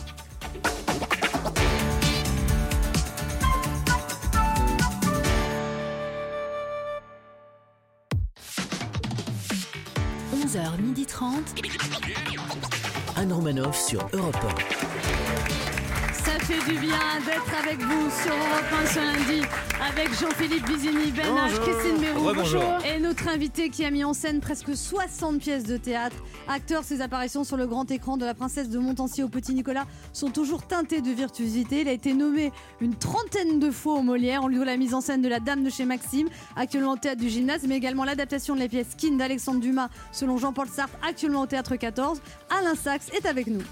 onze heures trente. Anne Romanoff sur Europe un. Ça fait du bien d'être avec vous sur Europe un ce lundi avec Jean-Philippe Bizini, Ben H, Christine Béroux Rebonjour. et notre invité qui a mis en scène presque soixante pièces de théâtre. Acteur, ses apparitions sur le grand écran de La Princesse de Montpensier au Petit Nicolas sont toujours teintées de virtuosité. Il a été nommé une trentaine de fois au Molière. On lui doit la mise en scène de La Dame de chez Maxime, actuellement au Théâtre du Gymnase, mais également l'adaptation de la pièce Kin d'Alexandre Dumas selon Jean-Paul Sartre, actuellement au Théâtre quatorze. Alain Sachs est avec nous.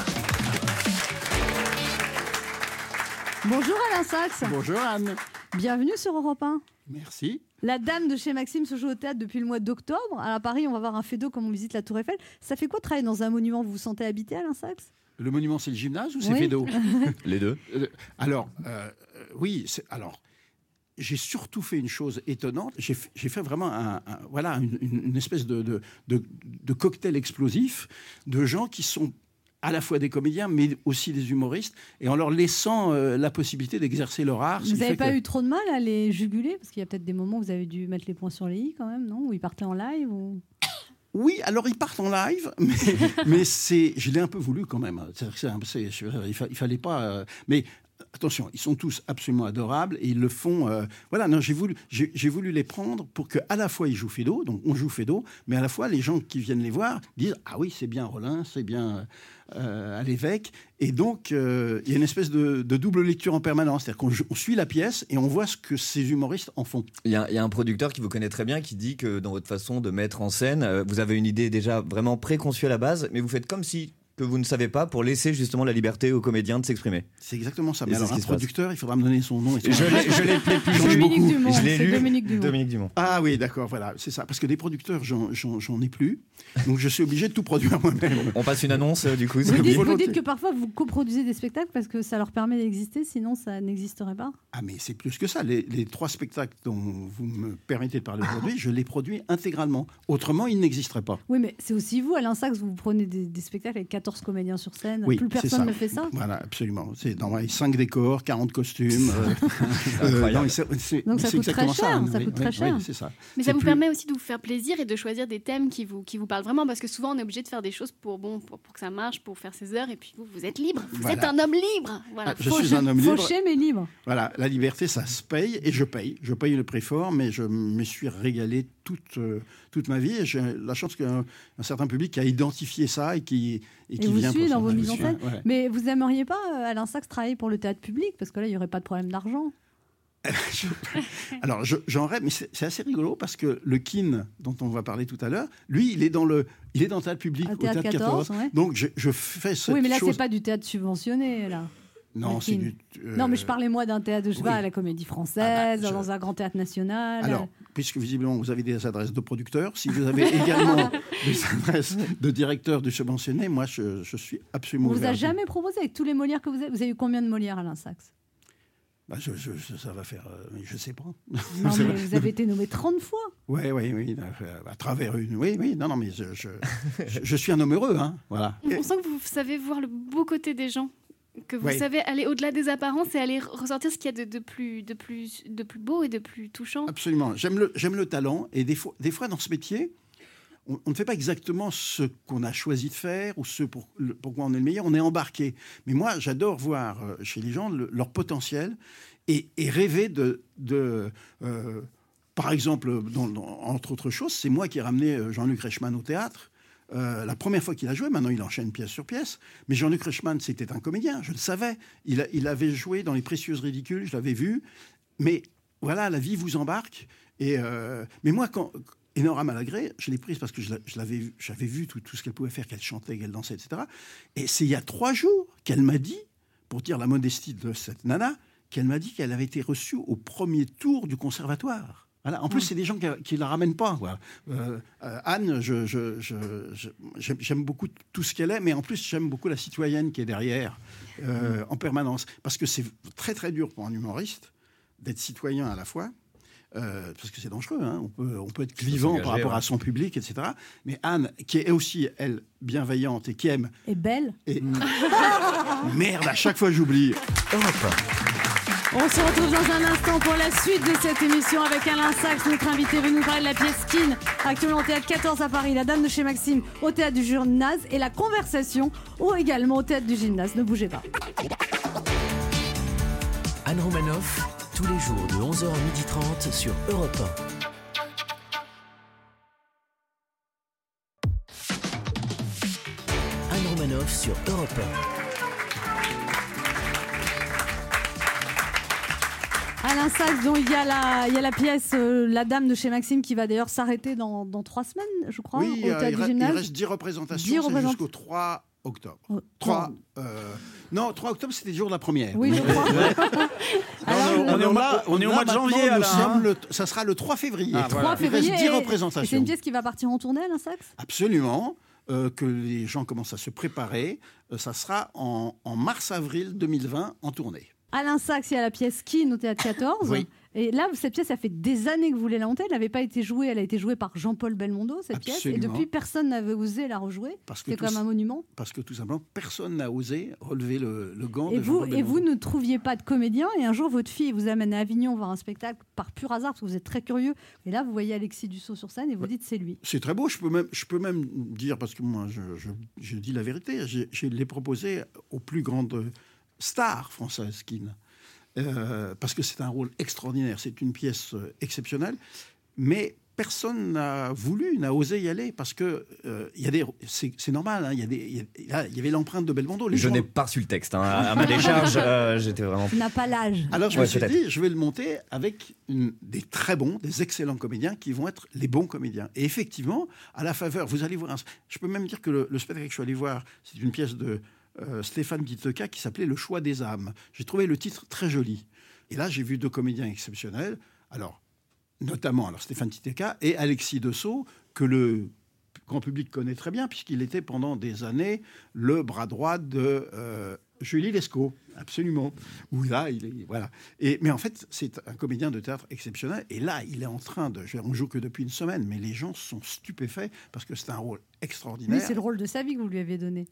Bonjour Alain Sachs. Bonjour Anne. Bienvenue sur Europe un. Merci. La Dame de chez Maxime se joue au théâtre depuis le mois d'octobre. À Paris, on va voir un Feydeau comme on visite la Tour Eiffel. Ça fait quoi de travailler dans un monument ? Vous vous sentez habité, Alain Sachs ? Le monument, c'est le gymnase ou c'est Oui. Feydeau? Les deux. Euh, Alors, euh, oui, c'est- alors, j'ai surtout fait une chose étonnante. J'ai f- j'ai fait vraiment un, un- voilà, une, une- une espèce de, de, de- de cocktail explosif de gens qui sont à la fois des comédiens, mais aussi des humoristes, et en leur laissant euh, la possibilité d'exercer leur art. ce Vous qui n'avez fait pas que- eu trop de mal à les juguler ? Parce qu'il y a peut-être des moments où vous avez dû mettre les points sur les i quand même, non ? Où ils partaient en live ou... Oui, alors ils partent en live, mais, mais c'est, je l'ai un peu voulu quand même. C'est, c'est, c'est- je veux dire, il, fa- il fallait pas. euh, mais attention, ils sont tous absolument adorables et ils le font. euh, voilà, non, j'ai voulu, j'ai, j'ai voulu les prendre pour que à la fois ils jouent Feydeau, donc on joue Feydeau, mais à la fois les gens qui viennent les voir disent ah oui, c'est bien Rollin, c'est bien euh, à l'évêque, et donc euh, il y a une espèce de, de double lecture en permanence, c'est-à-dire qu'on on suit la pièce et on voit ce que ces humoristes en font. Il y, a, il y a un producteur qui vous connaît très bien qui dit que dans votre façon de mettre en scène, euh, vous avez une idée déjà vraiment préconçue à la base, mais vous faites comme si que vous ne savez pas pour laisser justement la liberté aux comédiens de s'exprimer. C'est exactement ça. Et Mais c'est alors ce un qui se passe. producteur, il faudra me donner son nom. Et son Je l'ai- je l'ai appelé plus Il change Dominique beaucoup. Dumont, Je l'ai c'est lu. Dominique Dumont. Dominique Dumont. Ah oui, d'accord, voilà, c'est ça. Parce que des producteurs, j'en, j'en, j'en ai plus. Donc je suis obligé de tout produire moi-même. On passe une annonce euh, du coup. Vous dites, vous volontiers. dites que parfois vous coproduisez des spectacles parce que ça leur permet d'exister, sinon ça n'existerait pas. Ah mais c'est plus que ça. Les, les trois spectacles dont vous me permettez de parler aujourd'hui, je les produis intégralement. Autrement, ils n'existeraient pas. Oui, mais c'est aussi vous, Alain Sachs, vous prenez des, des spectacles avec quatorze comédiens sur scène. Oui, Plus c'est personne ça. ne fait ça. Voilà, absolument. C'est dans les cinq décors, quarante costumes. euh, euh, non, mais c'est- c'est- Donc ça c'est coûte très exactement cher, hein. ça Oui, coûte oui, très oui, cher. c'est ça. Mais C'est ça vous plus- permet aussi de vous faire plaisir et de choisir des thèmes qui vous, qui vous parlent vraiment, parce que souvent on est obligé de faire des choses pour, bon, pour, pour que ça marche, pour faire ses heures, et puis vous, vous êtes libre. Vous Voilà. êtes un homme libre. Voilà. Ah, je suis un homme libre. Fauché mais libre. Voilà, la liberté, ça se paye et je paye. Je paye le prix fort, mais je me suis régalé toute, euh, toute ma vie. Et j'ai la chance qu'un un certain public qui a identifié ça et qui, et Et qui vous vient suit pour dans ça. vos Je mises en suis, scène. ouais. Mais vous aimeriez pas, euh, Alain Sachs, travailler pour le théâtre public? Parce que là, il n'y aurait pas de problème d'argent. Alors, je- j'en rêve, mais c'est c'est assez rigolo parce que le Kin, dont on va parler tout à l'heure, lui, il est dans le, il est dans le théâtre public, Au au Théâtre théâtre quatorze, quatorze. ouais. Donc, je, je fais cette Oui, mais là, chose. c'est pas du théâtre subventionné, là. Non, le c'est Kin. du. euh, Non, mais je parlais, moi, d'un théâtre, je sais oui. pas, à la Comédie Française, Ah bah, je- dans un grand théâtre national. Alors, puisque visiblement vous avez des adresses de producteurs, si vous avez également des adresses de directeurs du subventionné, moi je, je suis absolument on vous ouvert. a jamais proposé, avec tous les Molières que vous avez, vous avez eu combien de Molières, Alain Sachs? Bah, je, je- je- ça va faire, euh, je sais pas. Non, mais vous avez été nommé trente fois. Oui, oui, oui, à, à travers une. Oui, oui, non, non, mais je, je, je- je suis un homme heureux, hein, voilà. On sent que vous savez voir le beau côté des gens, que vous Oui. savez aller au-delà des apparences et aller ressortir ce qu'il y a de, de plus, de, plus, de plus beau et de plus touchant. Absolument. J'aime le, j'aime le talent. Et des fois, des fois, dans ce métier, on, on ne fait pas exactement ce qu'on a choisi de faire ou ce pour, le- pourquoi on est le meilleur. On est embarqué. Mais moi, j'adore voir euh, chez les gens le- leur potentiel et, et rêver de... de euh, par exemple, dans- dans- entre autres choses, c'est moi qui ai ramené euh, Jean-Luc Reichmann au théâtre. Euh, la première fois qu'il a joué, maintenant il enchaîne pièce sur pièce. Mais Jean-Luc Reichmann, c'était un comédien, je le savais. Il, a- il avait joué dans Les Précieuses Ridicules, je l'avais vu. Mais voilà, la vie vous embarque. Et euh, mais moi, quand Enora Malagré, je l'ai prise parce que je l'a- je l'avais vu, j'avais vu tout, tout ce qu'elle pouvait faire, qu'elle chantait, qu'elle dansait, et cetera. Et c'est il y a trois jours qu'elle m'a dit, pour dire la modestie de cette nana, qu'elle m'a dit qu'elle avait été reçue au premier tour du conservatoire. Voilà. En plus, c'est des gens qui ne la ramènent pas. Quoi. Euh, euh, Anne, je, je, je, je- j'aime, j'aime beaucoup tout ce qu'elle est, mais en plus, j'aime beaucoup la citoyenne qui est derrière euh, en permanence. Parce que c'est très, très dur pour un humoriste d'être citoyen à la fois. euh, parce que c'est dangereux, hein. on, peut, on peut être clivant s'engager, par rapport ouais. à son public, et cetera. Mais Anne, qui est aussi, elle, bienveillante et qui aime... Et belle. Et... Merde, à chaque fois j'oublie. On se retrouve dans un instant pour la suite de cette émission avec Alain Sachs, notre invité venu nous parler de la pièce Kin, actuellement au théâtre quatorze à Paris, La Dame de chez Maxime au théâtre du Gymnase et La Conversation ou également au théâtre du Gymnase. Ne bougez pas. Anne Romanoff, tous les jours de onze heures à midi trente sur Europe un. Anne Romanoff sur Europe un. Alain Sachs, dont il y a la, il y a la pièce euh, La Dame de chez Maxime qui va d'ailleurs s'arrêter dans, dans trois semaines, je crois, Oui, au euh, théâtre il, du reste, il Gymnase. reste dix représentations, dix c'est représent- jusqu'au trois octobre. Oh, trois, euh, non, trois octobre, c'était le jour de la première. Oui, je crois. Alors, on est au mois- on est au mois de janvier, Nous Alain, sommes hein. le- ça sera le trois février. Ah, voilà. trois Il reste février. dix et- et c'est représentations. une pièce qui va partir en tournée, Alain Sachs? Absolument. euh, que les gens commencent à se préparer. Euh, ça sera en, en mars-avril deux mille vingt en tournée. Alain Sachs, il y a la pièce Kin au théâtre quatorze. Oui. Et là, cette pièce, ça fait des années que vous voulez la monter. Elle n'avait pas été jouée. Elle a été jouée par Jean-Paul Belmondo, cette pièce. Et Absolument. depuis, personne n'avait osé la rejouer. Parce que C'est comme tous- un monument. Parce que tout simplement, personne n'a osé relever le, le gant Et de vous, Jean-Paul et vous Belmondo. ne trouviez pas de comédien. Et un jour, votre fille vous amène à Avignon voir un spectacle par pur hasard, parce que vous êtes très curieux. Et là, vous voyez Alexis Dussault sur scène et vous dites c'est lui. C'est très beau. Je peux même, je peux même dire, parce que moi, je, je, je dis la vérité, j'ai- je l'ai proposé aux plus grandes stars françaises, Kin. Euh, parce que c'est un rôle extraordinaire. C'est une pièce euh, exceptionnelle. Mais personne n'a voulu, n'a osé y aller, parce que euh, il y a des, c'est, c'est normal. hein, il y a des, il y a- là, il y avait l'empreinte de Belmondo. Les Je gens- n'ai pas reçu le texte. hein. À ma décharge, euh, j'étais vraiment. Tu n'as pas l'âge. Alors je Ouais, me suis peut-être. dit, je vais le monter avec une- des très bons, des excellents comédiens qui vont être les bons comédiens. Et effectivement, à la faveur, vous allez voir, un- je peux même dire que le, le spectacle que je suis allé voir, c'est une pièce de euh, Stéphane Diteka qui s'appelait Le choix des âmes. J'ai trouvé le titre très joli. Et là, j'ai vu deux comédiens exceptionnels. Alors, notamment alors, Stéphane Diteka et Alexis Dussault, que le grand public connaît très bien, puisqu'il était pendant des années le bras droit de euh, Julie Lescaut, absolument. Où là, il est, voilà. Et, mais en fait, c'est un comédien de théâtre exceptionnel. Et là, il est en train de... je- On joue que depuis une semaine, mais les gens sont stupéfaits parce que c'est un rôle Mais extraordinaire. c'est le rôle de sa vie que vous lui avez donné.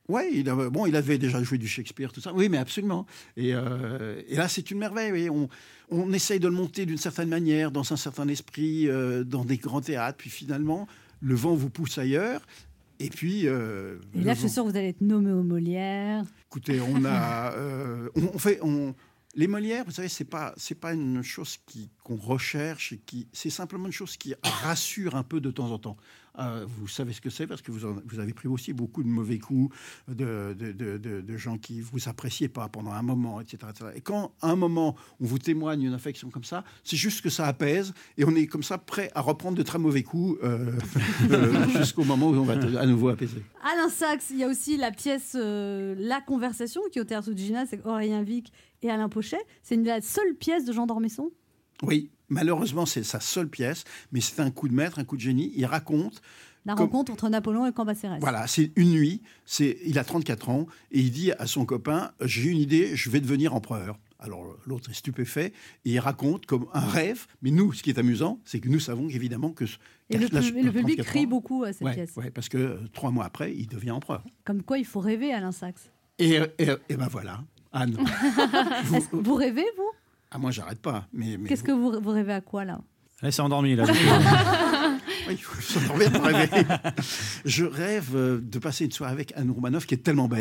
Oui, il, avait- bon, il avait déjà joué du Shakespeare, tout ça. Oui, mais absolument. Et, euh, et là, c'est une merveille. Oui. On, on essaye de le monter d'une certaine manière, dans un certain esprit, euh, dans des grands théâtres. Puis finalement, le vent vous pousse ailleurs. Et puis... euh, Et le là, je suis vent- sûre que vous allez être nommé aux Molières. Écoutez, on a... euh, on, on fait... On, les Molières, vous savez, c'est pas c'est pas une chose qui qu'on recherche et qui c'est simplement une chose qui rassure un peu de temps en temps. Euh, vous savez ce que c'est parce que vous en- vous avez pris aussi beaucoup de mauvais coups de de, de, de- de gens qui vous appréciaient pas pendant un moment, et cetera, et cetera. Et quand à un moment on vous témoigne une affection comme ça, c'est juste que ça apaise et on est comme ça prêt à reprendre de très mauvais coups euh, euh, jusqu'au moment où on va être à nouveau apaisé. Alain Sachs, il y a aussi la pièce euh, La Conversation qui est au Théâtre du Gymnase avec Aurélien Vic et Alain Pochet. C'est une, la seule pièce de Jean d'Ormesson. Oui, malheureusement, c'est sa seule pièce, mais c'est un coup de maître, un coup de génie. Il raconte. La comme- rencontre entre Napoléon et Cambacérès. Voilà, c'est une nuit. C'est, il a trente-quatre ans et il dit à son copain j'ai une idée, je vais devenir empereur. Alors l'autre est stupéfait et il raconte comme un rêve. Mais nous, ce qui est amusant, c'est que nous savons évidemment que. Et le, là, pub- et le public trente-quatre crie ans, beaucoup à cette ouais, pièce. ouais, parce que euh, trois mois après, il devient empereur. Comme quoi, il faut rêver, Alain Sachs. Et, et, et ben voilà, Anne. Est-ce que vous rêvez, vous Ah, moi, j'arrête pas. Mais, mais Qu'est-ce que vous, vous rêvez à quoi, là Elle s'est endormie, là. Oui, il faut s'endormir pour rêver. Je rêve euh, de passer une soirée avec Anne Romanoff qui est tellement belle.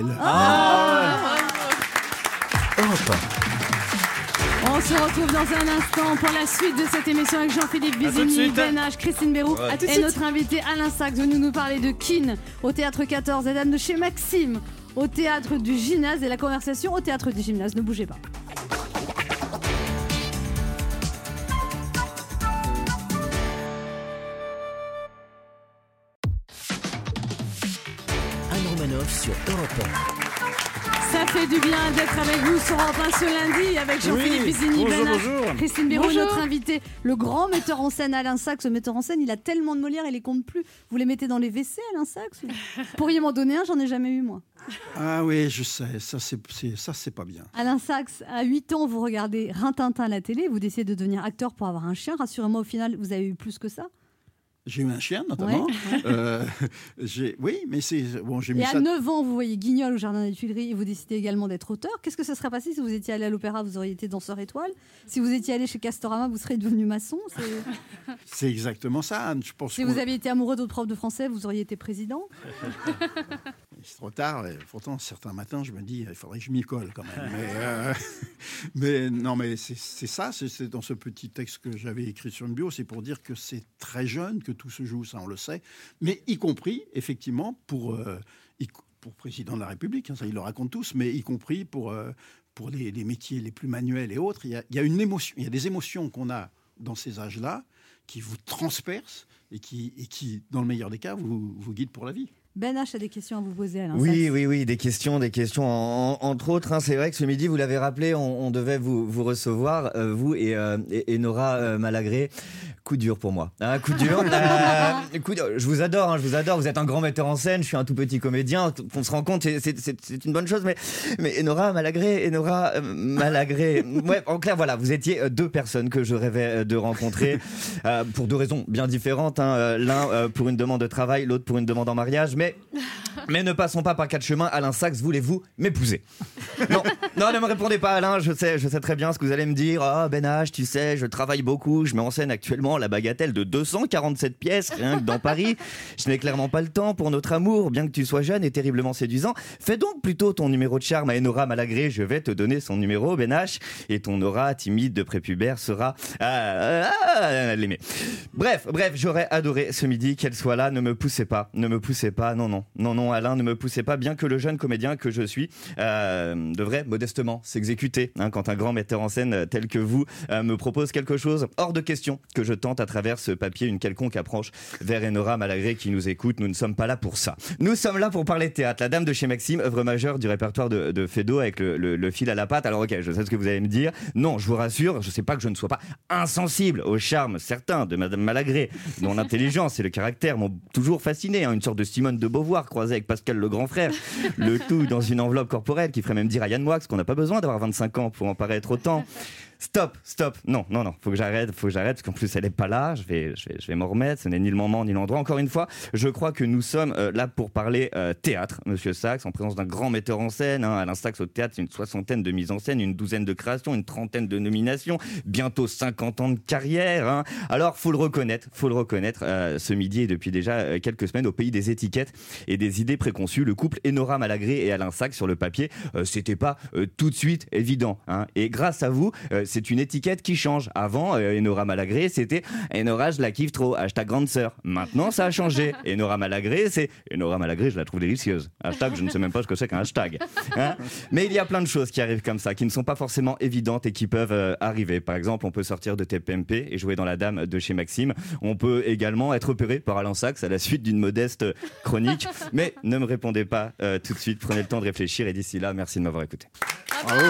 On se retrouve dans un instant pour la suite de cette émission avec Jean-Philippe tout de Bizini, suite. Ben H, Christine Béroux Ouais. À tout de et suite. notre invité Alain Sachs venu nous parler de Keane au Théâtre quatorze, Adam de chez Maxime au Théâtre du Gymnase et la conversation au Théâtre du Gymnase. Ne bougez pas. Anne Romanoff sur Europe un. Ça fait du bien d'être avec vous sur Europe un ce lundi avec Jean-Philippe Oui. Bizini, Bonjour, Ben H, bonjour. Christine Béroux, Bonjour. notre invité, le grand metteur en scène Alain Sachs. Ce metteur en scène, il a tellement de Molière, il les compte plus. Vous les mettez dans les W C, Alain Sachs ou... Vous pourriez m'en donner un, j'en ai jamais eu moi. Ah oui, je sais, ça c'est, c'est- ça c'est pas bien. Alain Sachs, à huit ans, vous regardez Rintintin à la télé, vous décidez de devenir acteur pour avoir un chien. Rassurez-moi, au final, vous avez eu plus que ça. J'ai eu un chien notamment. Ouais. Euh, j'ai, oui, mais c'est bon, j'ai mis Et à ça. neuf ans, vous voyez Guignol au Jardin des Tuileries et vous décidez également d'être auteur. Qu'est-ce que ça serait passé si vous étiez allé à l'opéra, vous auriez été danseur étoile. Si vous étiez allé chez Castorama, vous seriez devenu maçon. C'est- C'est exactement ça, Anne. Je pense Si qu'on- vous aviez été amoureux d'autres profs de français, vous auriez été président. c'est trop tard. Et pourtant, certains matins, je me dis, il faudrait que je m'y colle quand même. Mais, euh, mais non, mais c'est, c'est ça. C'est, c'est dans ce petit texte que j'avais écrit sur une bio, c'est pour dire que c'est très jeune que tout se joue, ça on le sait. Mais y compris, effectivement, pour euh, y- pour président de la République, hein, ça ils le racontent tous, mais y compris pour euh, pour les, les métiers les plus manuels et autres. Il y a, il y a une émotion, il y a des émotions qu'on a dans ces âges-là qui vous transpercent et qui et qui, dans le meilleur des cas, vous vous guident pour la vie. Ben H a des questions à vous poser, Alain Oui, Sachs. oui, oui, des questions, des questions. En- en- entre autres, hein, c'est vrai que ce midi, vous l'avez rappelé, on, on devait vous, vous recevoir, euh, vous et, euh, et, et Nora euh, Malagré. Coup dur pour moi. Hein, coup dur. Euh, coup dur. Je vous adore, hein, je vous adore. Vous êtes un grand metteur en scène. Je suis un tout petit comédien. Qu'on se rend compte, c'est- c'est c'est- c'est une bonne chose. Mais, mais Nora Malagré, et Nora euh, Malagré. Ouais, en clair, voilà, vous étiez euh, deux personnes que je rêvais euh, de rencontrer euh, pour deux raisons bien différentes. Hein. Euh, L'un euh, pour une demande de travail, l'autre pour une demande en mariage. Mais Mais ne passons pas par quatre chemins. Alain Sachs, voulez-vous m'épouser? Non, non, ne me répondez pas, Alain. Je sais, je sais très bien ce que vous allez me dire. Ah, Ben H, tu sais, je travaille beaucoup. Je mets en scène actuellement la bagatelle de deux cent quarante-sept pièces, rien que dans Paris. Je n'ai clairement pas le temps pour notre amour, bien que tu sois jeune et terriblement séduisant. Fais donc plutôt ton numéro de charme à Enora Malagré. Je vais te donner son numéro, Ben H. Et ton aura timide de prépubère sera ah, ah, l'aimer. Bref, bref, j'aurais adoré ce midi qu'elle soit là. Ne me poussez pas, ne me poussez pas. Non, non, non, non, Alain, ne me poussez pas. Bien que le jeune comédien que je suis euh, devrait modestement s'exécuter hein, quand un grand metteur en scène tel que vous euh, me propose quelque chose. Hors de question que je tente à travers ce papier une quelconque approche vers Enora Malagré qui nous écoute. Nous ne sommes pas là pour ça. Nous sommes là pour parler théâtre. La Dame de chez Maxime, œuvre majeure du répertoire de, de Feydeau avec le, le, le fil à la patte. Alors ok, je sais ce que vous allez me dire. Non, je vous rassure, je sais pas que je ne sois pas insensible au charme certain de Madame Malagré, dont l'intelligence et le caractère m'ont toujours fasciné. Hein, une sorte de Simone de Beauvoir croisée avec Pascal le grand frère. Le tout dans une enveloppe corporelle qui ferait même dire à Yann Moix qu'on n'a pas besoin d'avoir vingt-cinq ans pour en paraître autant. Stop, stop. Non, non, non. Faut que j'arrête, faut que j'arrête, parce qu'en plus, elle est pas là. Je vais, je vais, je vais m'en remettre. Ce n'est ni le moment, ni l'endroit. Encore une fois, je crois que nous sommes euh, là pour parler euh, théâtre, Monsieur Sachs, en présence d'un grand metteur en scène. Hein. Alain Sachs au théâtre, c'est une soixantaine de mises en scène, une douzaine de créations, une trentaine de nominations, bientôt cinquante ans de carrière. Hein. Alors, faut le reconnaître, faut le reconnaître. Euh, ce midi et depuis déjà euh, quelques semaines, au pays des étiquettes et des idées préconçues, le couple Enora Malagré et Alain Sachs sur le papier, euh, c'était pas euh, tout de suite évident. Hein. Et grâce à vous, euh, c'est une étiquette qui change. Avant, euh, Enora Malagré, c'était Enora, je la kiffe trop, hashtag grande sœur. Maintenant, ça a changé. Enora Malagré, c'est Enora Malagré, je la trouve délicieuse. Hashtag, je ne sais même pas ce que c'est qu'un hashtag. Hein. Mais il y a plein de choses qui arrivent comme ça, qui ne sont pas forcément évidentes et qui peuvent euh, arriver. Par exemple, on peut sortir de T P M P et jouer dans La Dame de chez Maxime. On peut également être opéré par Alain Sachs à la suite d'une modeste chronique. Mais ne me répondez pas euh, tout de suite. Prenez le temps de réfléchir et d'ici là, merci de m'avoir écouté. Bravo.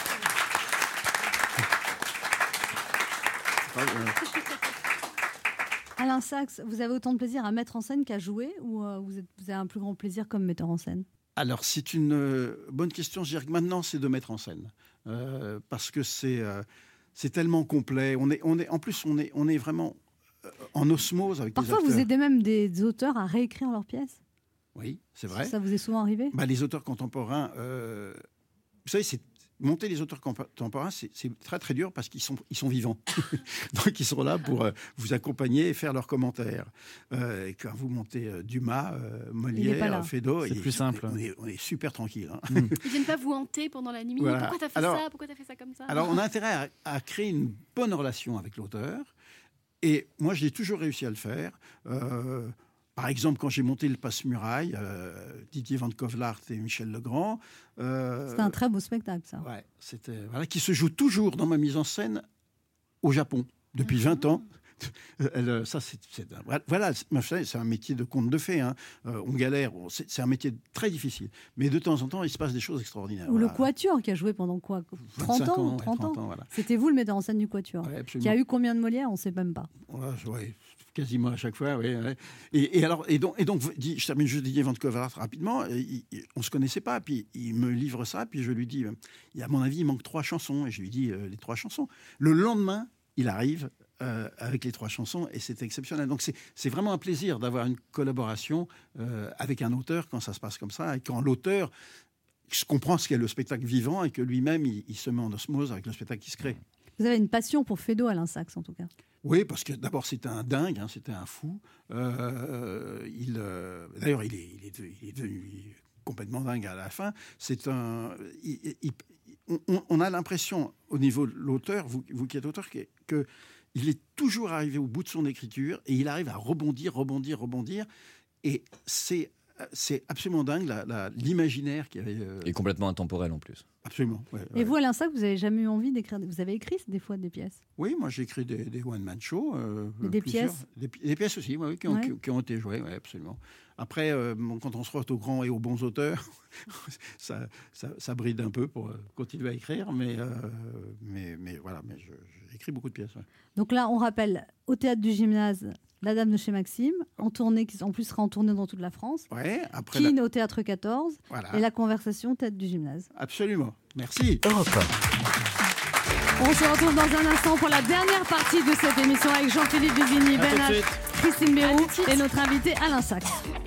Alain Sachs, vous avez autant de plaisir à mettre en scène qu'à jouer ou euh, vous, êtes, vous avez un plus grand plaisir comme metteur en scène? Alors, c'est une euh, bonne question. Je dirais que maintenant, c'est de mettre en scène. Euh, parce que c'est, euh, c'est tellement complet. On est, on est, en plus, on est, on est vraiment euh, en osmose avec les acteurs. Parfois, vous aidez même des auteurs à réécrire leurs pièces? Oui, c'est vrai. Ça vous est souvent arrivé? Bah, les auteurs contemporains, euh, vous savez, c'est monter les auteurs contemporains, c'est, c'est très très dur parce qu'ils sont, ils sont vivants. Donc ils sont là pour euh, vous accompagner et faire leurs commentaires. Euh, et quand vous montez euh, Dumas, euh, Molière, Feydeau, c'est plus simple. On est, on est super tranquille. Hein. Mm. Ils viennent pas vous hanter pendant la nuit. Voilà. Pourquoi t'as fait alors, ça? Pourquoi t'as fait ça comme ça? Alors on a intérêt à, à créer une bonne relation avec l'auteur. Et moi, j'ai toujours réussi à le faire. Euh, Par exemple, quand j'ai monté le Passe-Muraille, euh, Didier Van Kovelaert et Michel Legrand. Euh, c'était un très beau spectacle, ça. Ouais, c'était, voilà, qui se joue toujours dans ma mise en scène au Japon, depuis vingt ans. Elle, ça, c'est, c'est, voilà, c'est un métier de conte de fées. Hein. Euh, on galère, c'est, c'est un métier très difficile. Mais de temps en temps, il se passe des choses extraordinaires. Ou voilà. le Quatuor, qui a joué pendant quoi trente ans, ans, trente trente ans, ans voilà. C'était vous le metteur en scène du Quatuor, ouais, qui a eu combien de Molière? On ne sait même pas. Ouais, ouais, quasiment à chaque fois, oui. Ouais. Et, et, alors, et, donc, et donc, je termine juste Didier Van Kovelaert rapidement. Il, il, on ne se connaissait pas, puis il me livre ça, puis je lui dis, à mon avis, il manque trois chansons. Et je lui dis, euh, les trois chansons. Le lendemain, il arrive euh, avec les trois chansons, et c'est exceptionnel. Donc, c'est, c'est vraiment un plaisir d'avoir une collaboration euh, avec un auteur quand ça se passe comme ça, et quand l'auteur comprend ce qu'est le spectacle vivant, et que lui-même, il, il se met en osmose avec le spectacle qui se crée. Vous avez une passion pour Feydeau, Alain Sachs, en tout cas. Oui, parce que d'abord, c'était un dingue, hein, c'était un fou. Euh, il, euh, d'ailleurs, il est, il, est, il est devenu complètement dingue à la fin. C'est un, il, il, on, on a l'impression, au niveau de l'auteur, vous, vous qui êtes auteur, qu'il que est toujours arrivé au bout de son écriture et il arrive à rebondir, rebondir, rebondir. Et c'est, c'est absolument dingue, la, la, l'imaginaire qu'il y avait. Euh... Et complètement intemporel en plus. Absolument. Ouais, et ouais. Vous, Alain Sachs, vous n'avez jamais eu envie d'écrire? Vous avez écrit des fois des pièces? Oui, moi j'ai écrit des, des one-man shows. Euh, des pièces des, des pièces aussi, oui, qui, ont, ouais. qui, qui ont été jouées, ouais, absolument. Après, euh, quand on se frotte aux grands et aux bons auteurs, ça, ça, ça bride un peu pour euh, continuer à écrire, mais, euh, mais, mais voilà, mais je, j'écris beaucoup de pièces. Ouais. Donc là, on rappelle, au Théâtre du Gymnase, La Dame de chez Maxime, en tournée, qui en plus sera en tournée dans toute la France. Ouais, après Keane la... au Théâtre quatorze, voilà. Et La Conversation, Théâtre du Gymnase. Absolument. Merci. Europe On se retrouve dans un instant pour la dernière partie de cette émission avec Jean-Philippe Vizini, Ben H, Christine Béroux et notre invité Alain Sachs.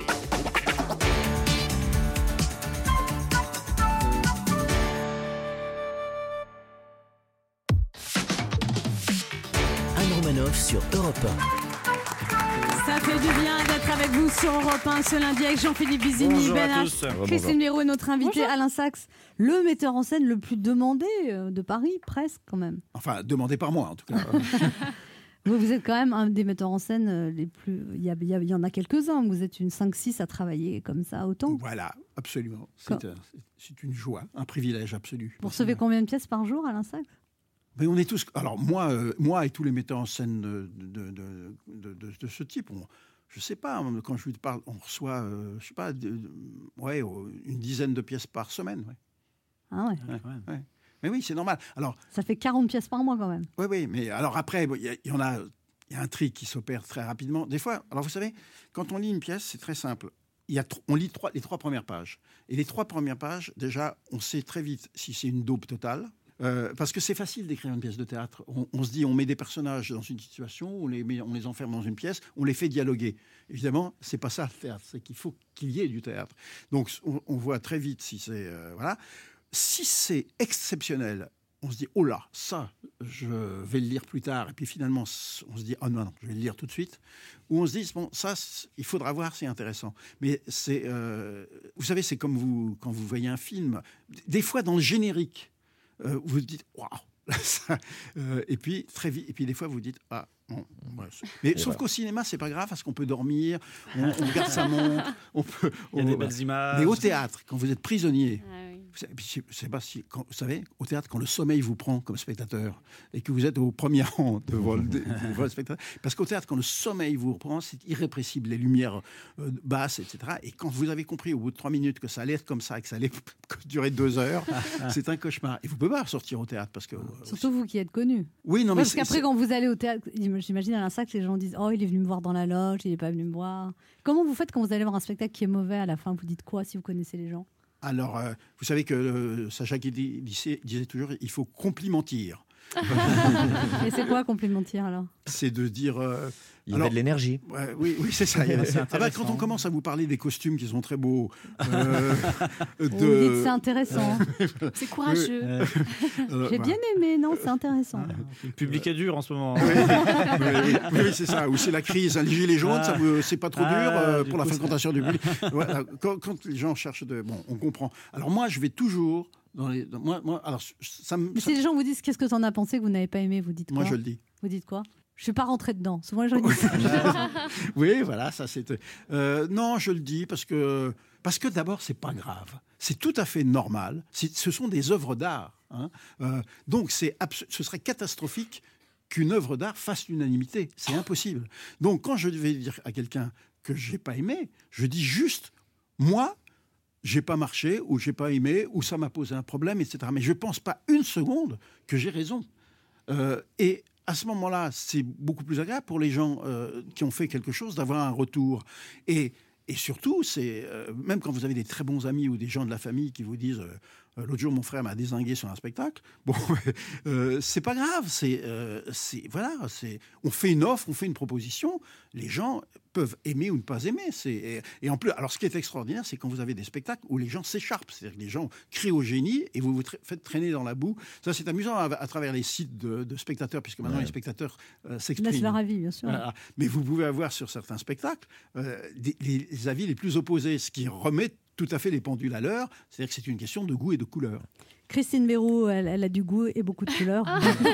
Anne Romanoff sur Europe un. Ça fait du bien d'être avec vous sur Europe un ce lundi avec Jean-Philippe Vizini, Bonjour Ben à H, tous. Christine Béroux et notre invité Bonjour. Alain Sachs, le metteur en scène le plus demandé de Paris, presque quand même. Enfin, demandé par moi en tout cas. Vous, vous êtes quand même un des metteurs en scène les plus... Il y, a, il y, a, il y en a quelques-uns, vous êtes une cinq six à travailler comme ça autant. Voilà, absolument. C'est, un, c'est une joie, un privilège absolu. Vous recevez combien de pièces par jour, Alain Sachs? Mais on est tous... Alors moi, euh, moi et tous les metteurs en scène de, de, de, de, de, de ce type, on, je ne sais pas, quand je vous parle, on reçoit, euh, je sais pas, de, de, ouais, une dizaine de pièces par semaine. Ouais. Ah ouais, ouais, ouais. Mais oui, c'est normal. Alors, ça fait quarante pièces par mois quand même. Oui, oui, mais alors après, il y, y en a, il y a un trick qui s'opère très rapidement. Des fois, alors vous savez, quand on lit une pièce, c'est très simple. Il y a, on lit trois, les trois premières pages. Et les trois premières pages, déjà, on sait très vite si c'est une daube totale. Euh, parce que c'est facile d'écrire une pièce de théâtre. On, on se dit, on met des personnages dans une situation, on les, met, on les enferme dans une pièce, on les fait dialoguer. Évidemment, c'est pas ça le théâtre, c'est qu'il faut qu'il y ait du théâtre. Donc, on, on voit très vite si c'est... Euh, voilà. Si c'est exceptionnel, on se dit, oh là, ça, je vais le lire plus tard. Et puis finalement, on se dit, oh non, non, je vais le lire tout de suite. Ou on se dit, bon, ça, il faudra voir, c'est intéressant. Mais c'est... Euh, vous savez, c'est comme vous, quand vous voyez un film. Des fois, dans le générique, euh, vous vous dites, waouh. euh, et puis très vite, et puis des fois vous dites ah bon, ouais, mais et sauf voilà. Qu'au cinéma c'est pas grave parce qu'on peut dormir, on, on regarde sa montre, on peut. Il y a on, des belles images. Mais au théâtre, quand vous êtes prisonnier, Ah oui. je sais pas si, quand, vous savez, au théâtre quand le sommeil vous prend comme spectateur et que vous êtes au premier rang devant le, devant le spectateur, parce qu'au théâtre quand le sommeil vous reprend, c'est irrépressible, les lumières euh, basses, et cetera. Et quand vous avez compris au bout de trois minutes que ça allait être comme ça et que ça allait durer deux heures, c'est un cauchemar. Et vous pouvez pas ressortir au théâtre parce que surtout vous qui êtes connu. Oui, non, mais parce qu'après, quand vous allez au théâtre, j'imagine à l'Insac, les gens disent oh, il est venu me voir dans la loge, il n'est pas venu me voir. Comment vous faites quand vous allez voir un spectacle qui est mauvais à la fin? Vous dites quoi si vous connaissez les gens? Alors, euh, vous savez que euh, Sacha Guedin disait, disait toujours il faut complimentir. Et c'est quoi complimentir alors? C'est de dire. Euh, il y a de l'énergie. Ouais, oui, oui, c'est ça. Ah bah, quand on commence à vous parler des costumes qui sont très beaux. Euh, de... Vous dites c'est intéressant. C'est courageux. Euh, J'ai bien aimé, non, c'est intéressant. Le public est dur en ce moment. Oui, oui, oui, oui, c'est ça. Ou c'est la crise, les gilets jaunes, ah. ça vous, c'est pas trop dur ah, euh, pour la fréquentation du public. Voilà, quand, quand les gens cherchent de. Bon, on comprend. Alors moi, je vais toujours. Dans les, dans, moi, moi, alors, ça me, Mais ça... si les gens vous disent qu'est-ce que tu en as pensé que vous n'avez pas aimé, vous dites quoi? Moi, je le dis. Vous dites quoi? Je ne suis pas rentrée dedans. Souvent, les gens disent ça. Oui, voilà, ça c'est. Euh, non, je le dis parce que parce que d'abord, c'est pas grave. C'est tout à fait normal. C'est, ce sont des œuvres d'art. Hein. Euh, donc, c'est abs- ce serait catastrophique qu'une œuvre d'art fasse l'unanimité. C'est impossible. Donc, quand je vais dire à quelqu'un que j'ai pas aimé, je dis juste moi. J'ai pas marché, ou j'ai pas aimé, ou ça m'a posé un problème, et cetera. Mais je pense pas une seconde que j'ai raison. Euh, et à ce moment-là, c'est beaucoup plus agréable pour les gens euh, qui ont fait quelque chose d'avoir un retour. Et, et surtout, c'est euh, même quand vous avez des très bons amis ou des gens de la famille qui vous disent euh, l'autre jour, mon frère m'a dézingué sur un spectacle. Bon, euh, c'est pas grave. C'est, euh, c'est voilà. C'est on fait une offre, on fait une proposition. Les gens peuvent aimer ou ne pas aimer. C'est, et, et en plus, alors ce qui est extraordinaire, c'est quand vous avez des spectacles où les gens s'écharpent. C'est-à-dire que les gens crient au génie et vous vous tra- faites traîner dans la boue. Ça, c'est amusant à, à travers les sites de, de spectateurs, puisque maintenant ouais. les spectateurs euh, s'expriment. Laisse leur avis, bien sûr. Voilà. Mais vous pouvez avoir sur certains spectacles euh, des, les, les avis les plus opposés, ce qui remet tout à fait les pendules à l'heure. C'est-à-dire que c'est une question de goût et de couleur. Christine Béroux, elle, elle a du goût et beaucoup de couleurs.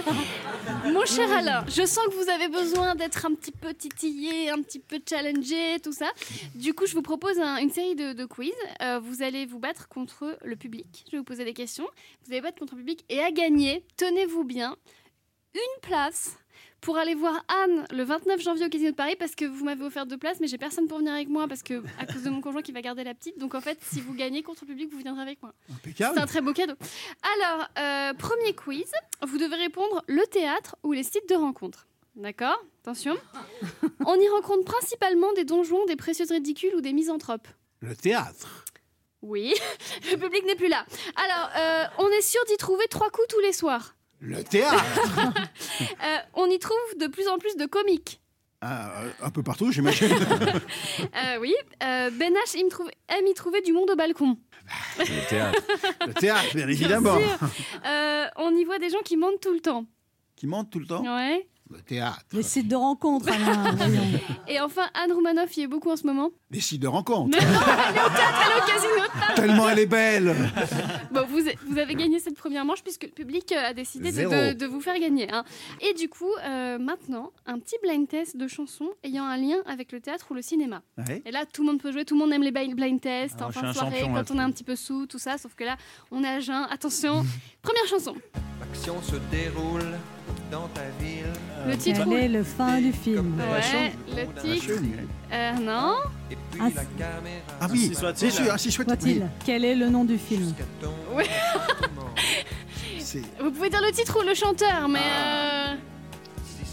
Mon cher Alain, je sens que vous avez besoin d'être un petit peu titillé, un petit peu challengé, tout ça. Du coup, je vous propose un, une série de, de quiz. Euh, vous allez vous battre contre le public. Je vais vous poser des questions. Vous allez battre contre le public et à gagner, tenez-vous bien, une place pour aller voir Anne le vingt-neuf janvier au Casino de Paris, parce que vous m'avez offert deux places, mais j'ai personne pour venir avec moi parce que à cause de mon conjoint qui va garder la petite. Donc en fait, si vous gagnez contre le public, vous viendrez avec moi. Impeccable. C'est un très beau cadeau. Alors, euh, premier quiz, vous devez répondre le théâtre ou les sites de rencontres. D'accord ? Attention. On y rencontre principalement des donjons, des précieuses ridicules ou des misanthropes. Le théâtre. Oui, le public n'est plus là. Alors, euh, on est sûr d'y trouver trois coups tous les soirs. Le théâtre. euh, On y trouve de plus en plus de comiques. Ah, euh, un peu partout, j'imagine. euh, oui. Euh, Ben H aime, trouver, aime y trouver du monde au balcon. Le théâtre. Le théâtre, bien évidemment. Bien sûr. Euh, on y voit des gens qui mentent tout le temps. Qui mentent tout le temps ? Ouais. Le théâtre. Les sites de rencontres, Alain. Et enfin, Anne Roumanoff y est beaucoup en ce moment. Les sites de rencontres. Mais non, elle est au théâtre, elle est au casino. Tellement elle est belle. Bon, vous, vous avez gagné cette première manche puisque le public a décidé de, de, de vous faire gagner. Hein. Et du coup, euh, maintenant, un petit blind test de chansons ayant un lien avec le théâtre ou le cinéma. Ouais. Et là, tout le monde peut jouer, tout le monde aime les blind tests, ah, en fin de soirée, quand on est un petit peu sous, tout ça. Sauf que là, on est à jeun. Attention, première chanson. L'action se déroule dans ta ville. Le titre. Quel est le fin du film? Ouais, le titre. Euh, non. Ah, ah oui, ainsi soit-il. Sûr, ainsi soit-il. soit-il. Quel est le nom du film? Oui. Vous pouvez dire le titre ou le chanteur, mais. Euh...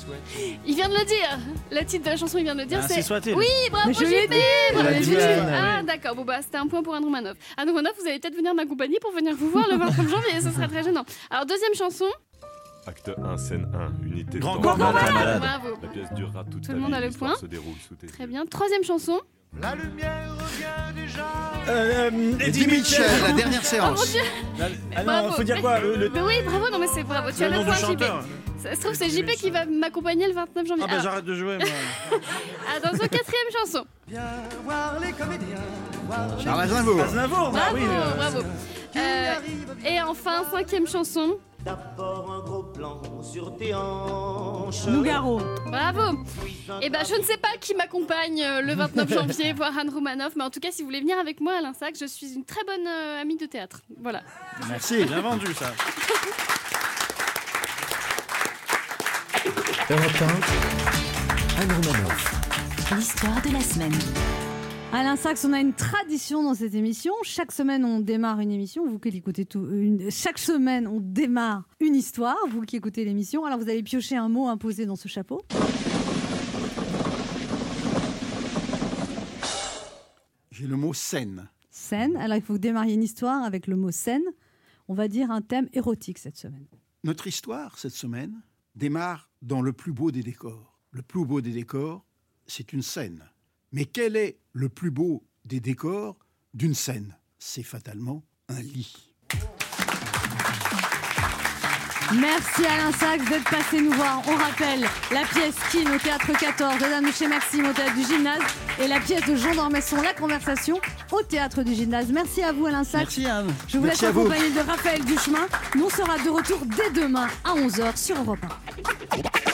Il vient de le dire. Le titre de la chanson, il vient de le dire. Ainsi c'est soit-il. Oui, bravo Mais je l'ai J P. dit. Bravo, Elle a dit, J P. Anne. Ah d'accord, bon bah c'était un point pour Andrew Manoff. Andrew Manoff, vous allez peut-être venir m'accompagner pour venir vous voir le vingt-neuf janvier, ce serait très gênant. Alors deuxième chanson. Acte un, scène un, unité Grand de corps temps. malade. malade. Bravo. La pièce durera toute Tout ta le monde vie, a le l'histoire point. se déroule sous tes Très yeux. bien. Troisième chanson. La lumière revient déjà. Euh, euh, Eddie Eddie Mitchell, Mitchell. la dernière Oh mon séance. Dieu. Ah non, Bravo. faut dire quoi le, le- Mais oui, bravo, non mais c'est bravo, tu as le le nom point du J P. chanteur. Ça se trouve c'est J P qui va m'accompagner le vingt-neuf janvier. Ah bah Alors, j'arrête de jouer moi. attention, quatrième chanson. Viens voir les comédiens. Voir Charles Aznavour. Aznavour, bah Bravo, oui. euh, bravo. Euh, et enfin, cinquième chanson. d'abord un gros plan sur tes hanches. Nougaro. Bravo. Et ben je ne sais pas qui m'accompagne euh, le vingt-neuf janvier voir Andrew Manoff, mais en tout cas si vous voulez venir avec moi à l'Insac, je suis une très bonne euh, amie de théâtre. Voilà. Merci, bien vendu ça. Europe un, Anne Romanoff. L'histoire de la semaine. Alain Sachs, on a une tradition dans cette émission. Chaque semaine, on démarre une émission. Vous qui écoutez tout, une... chaque semaine, on démarre une histoire. Vous qui écoutez l'émission. Alors, vous allez piocher un mot imposé dans ce chapeau. J'ai le mot scène. Scène. Alors, il faut que vous démarriez une histoire avec le mot scène. On va dire un thème érotique cette semaine. Notre histoire, cette semaine, démarre dans le plus beau des décors. Le plus beau des décors, c'est une scène. Mais quel est le plus beau des décors d'une scène? C'est fatalement un lit. Merci Alain Sachs d'être passé nous voir. On rappelle la pièce Kin au Théâtre quatorze, de Dame de chez Maxime au Théâtre du Gymnase et la pièce de Jean d'Ormesson, La Conversation, au Théâtre du Gymnase. Merci à vous Alain Sachs. Merci Anne. Je vous Merci laisse à vous. accompagner de Raphaël Duchemin. Nous on sera de retour dès demain à onze heures sur Europe un.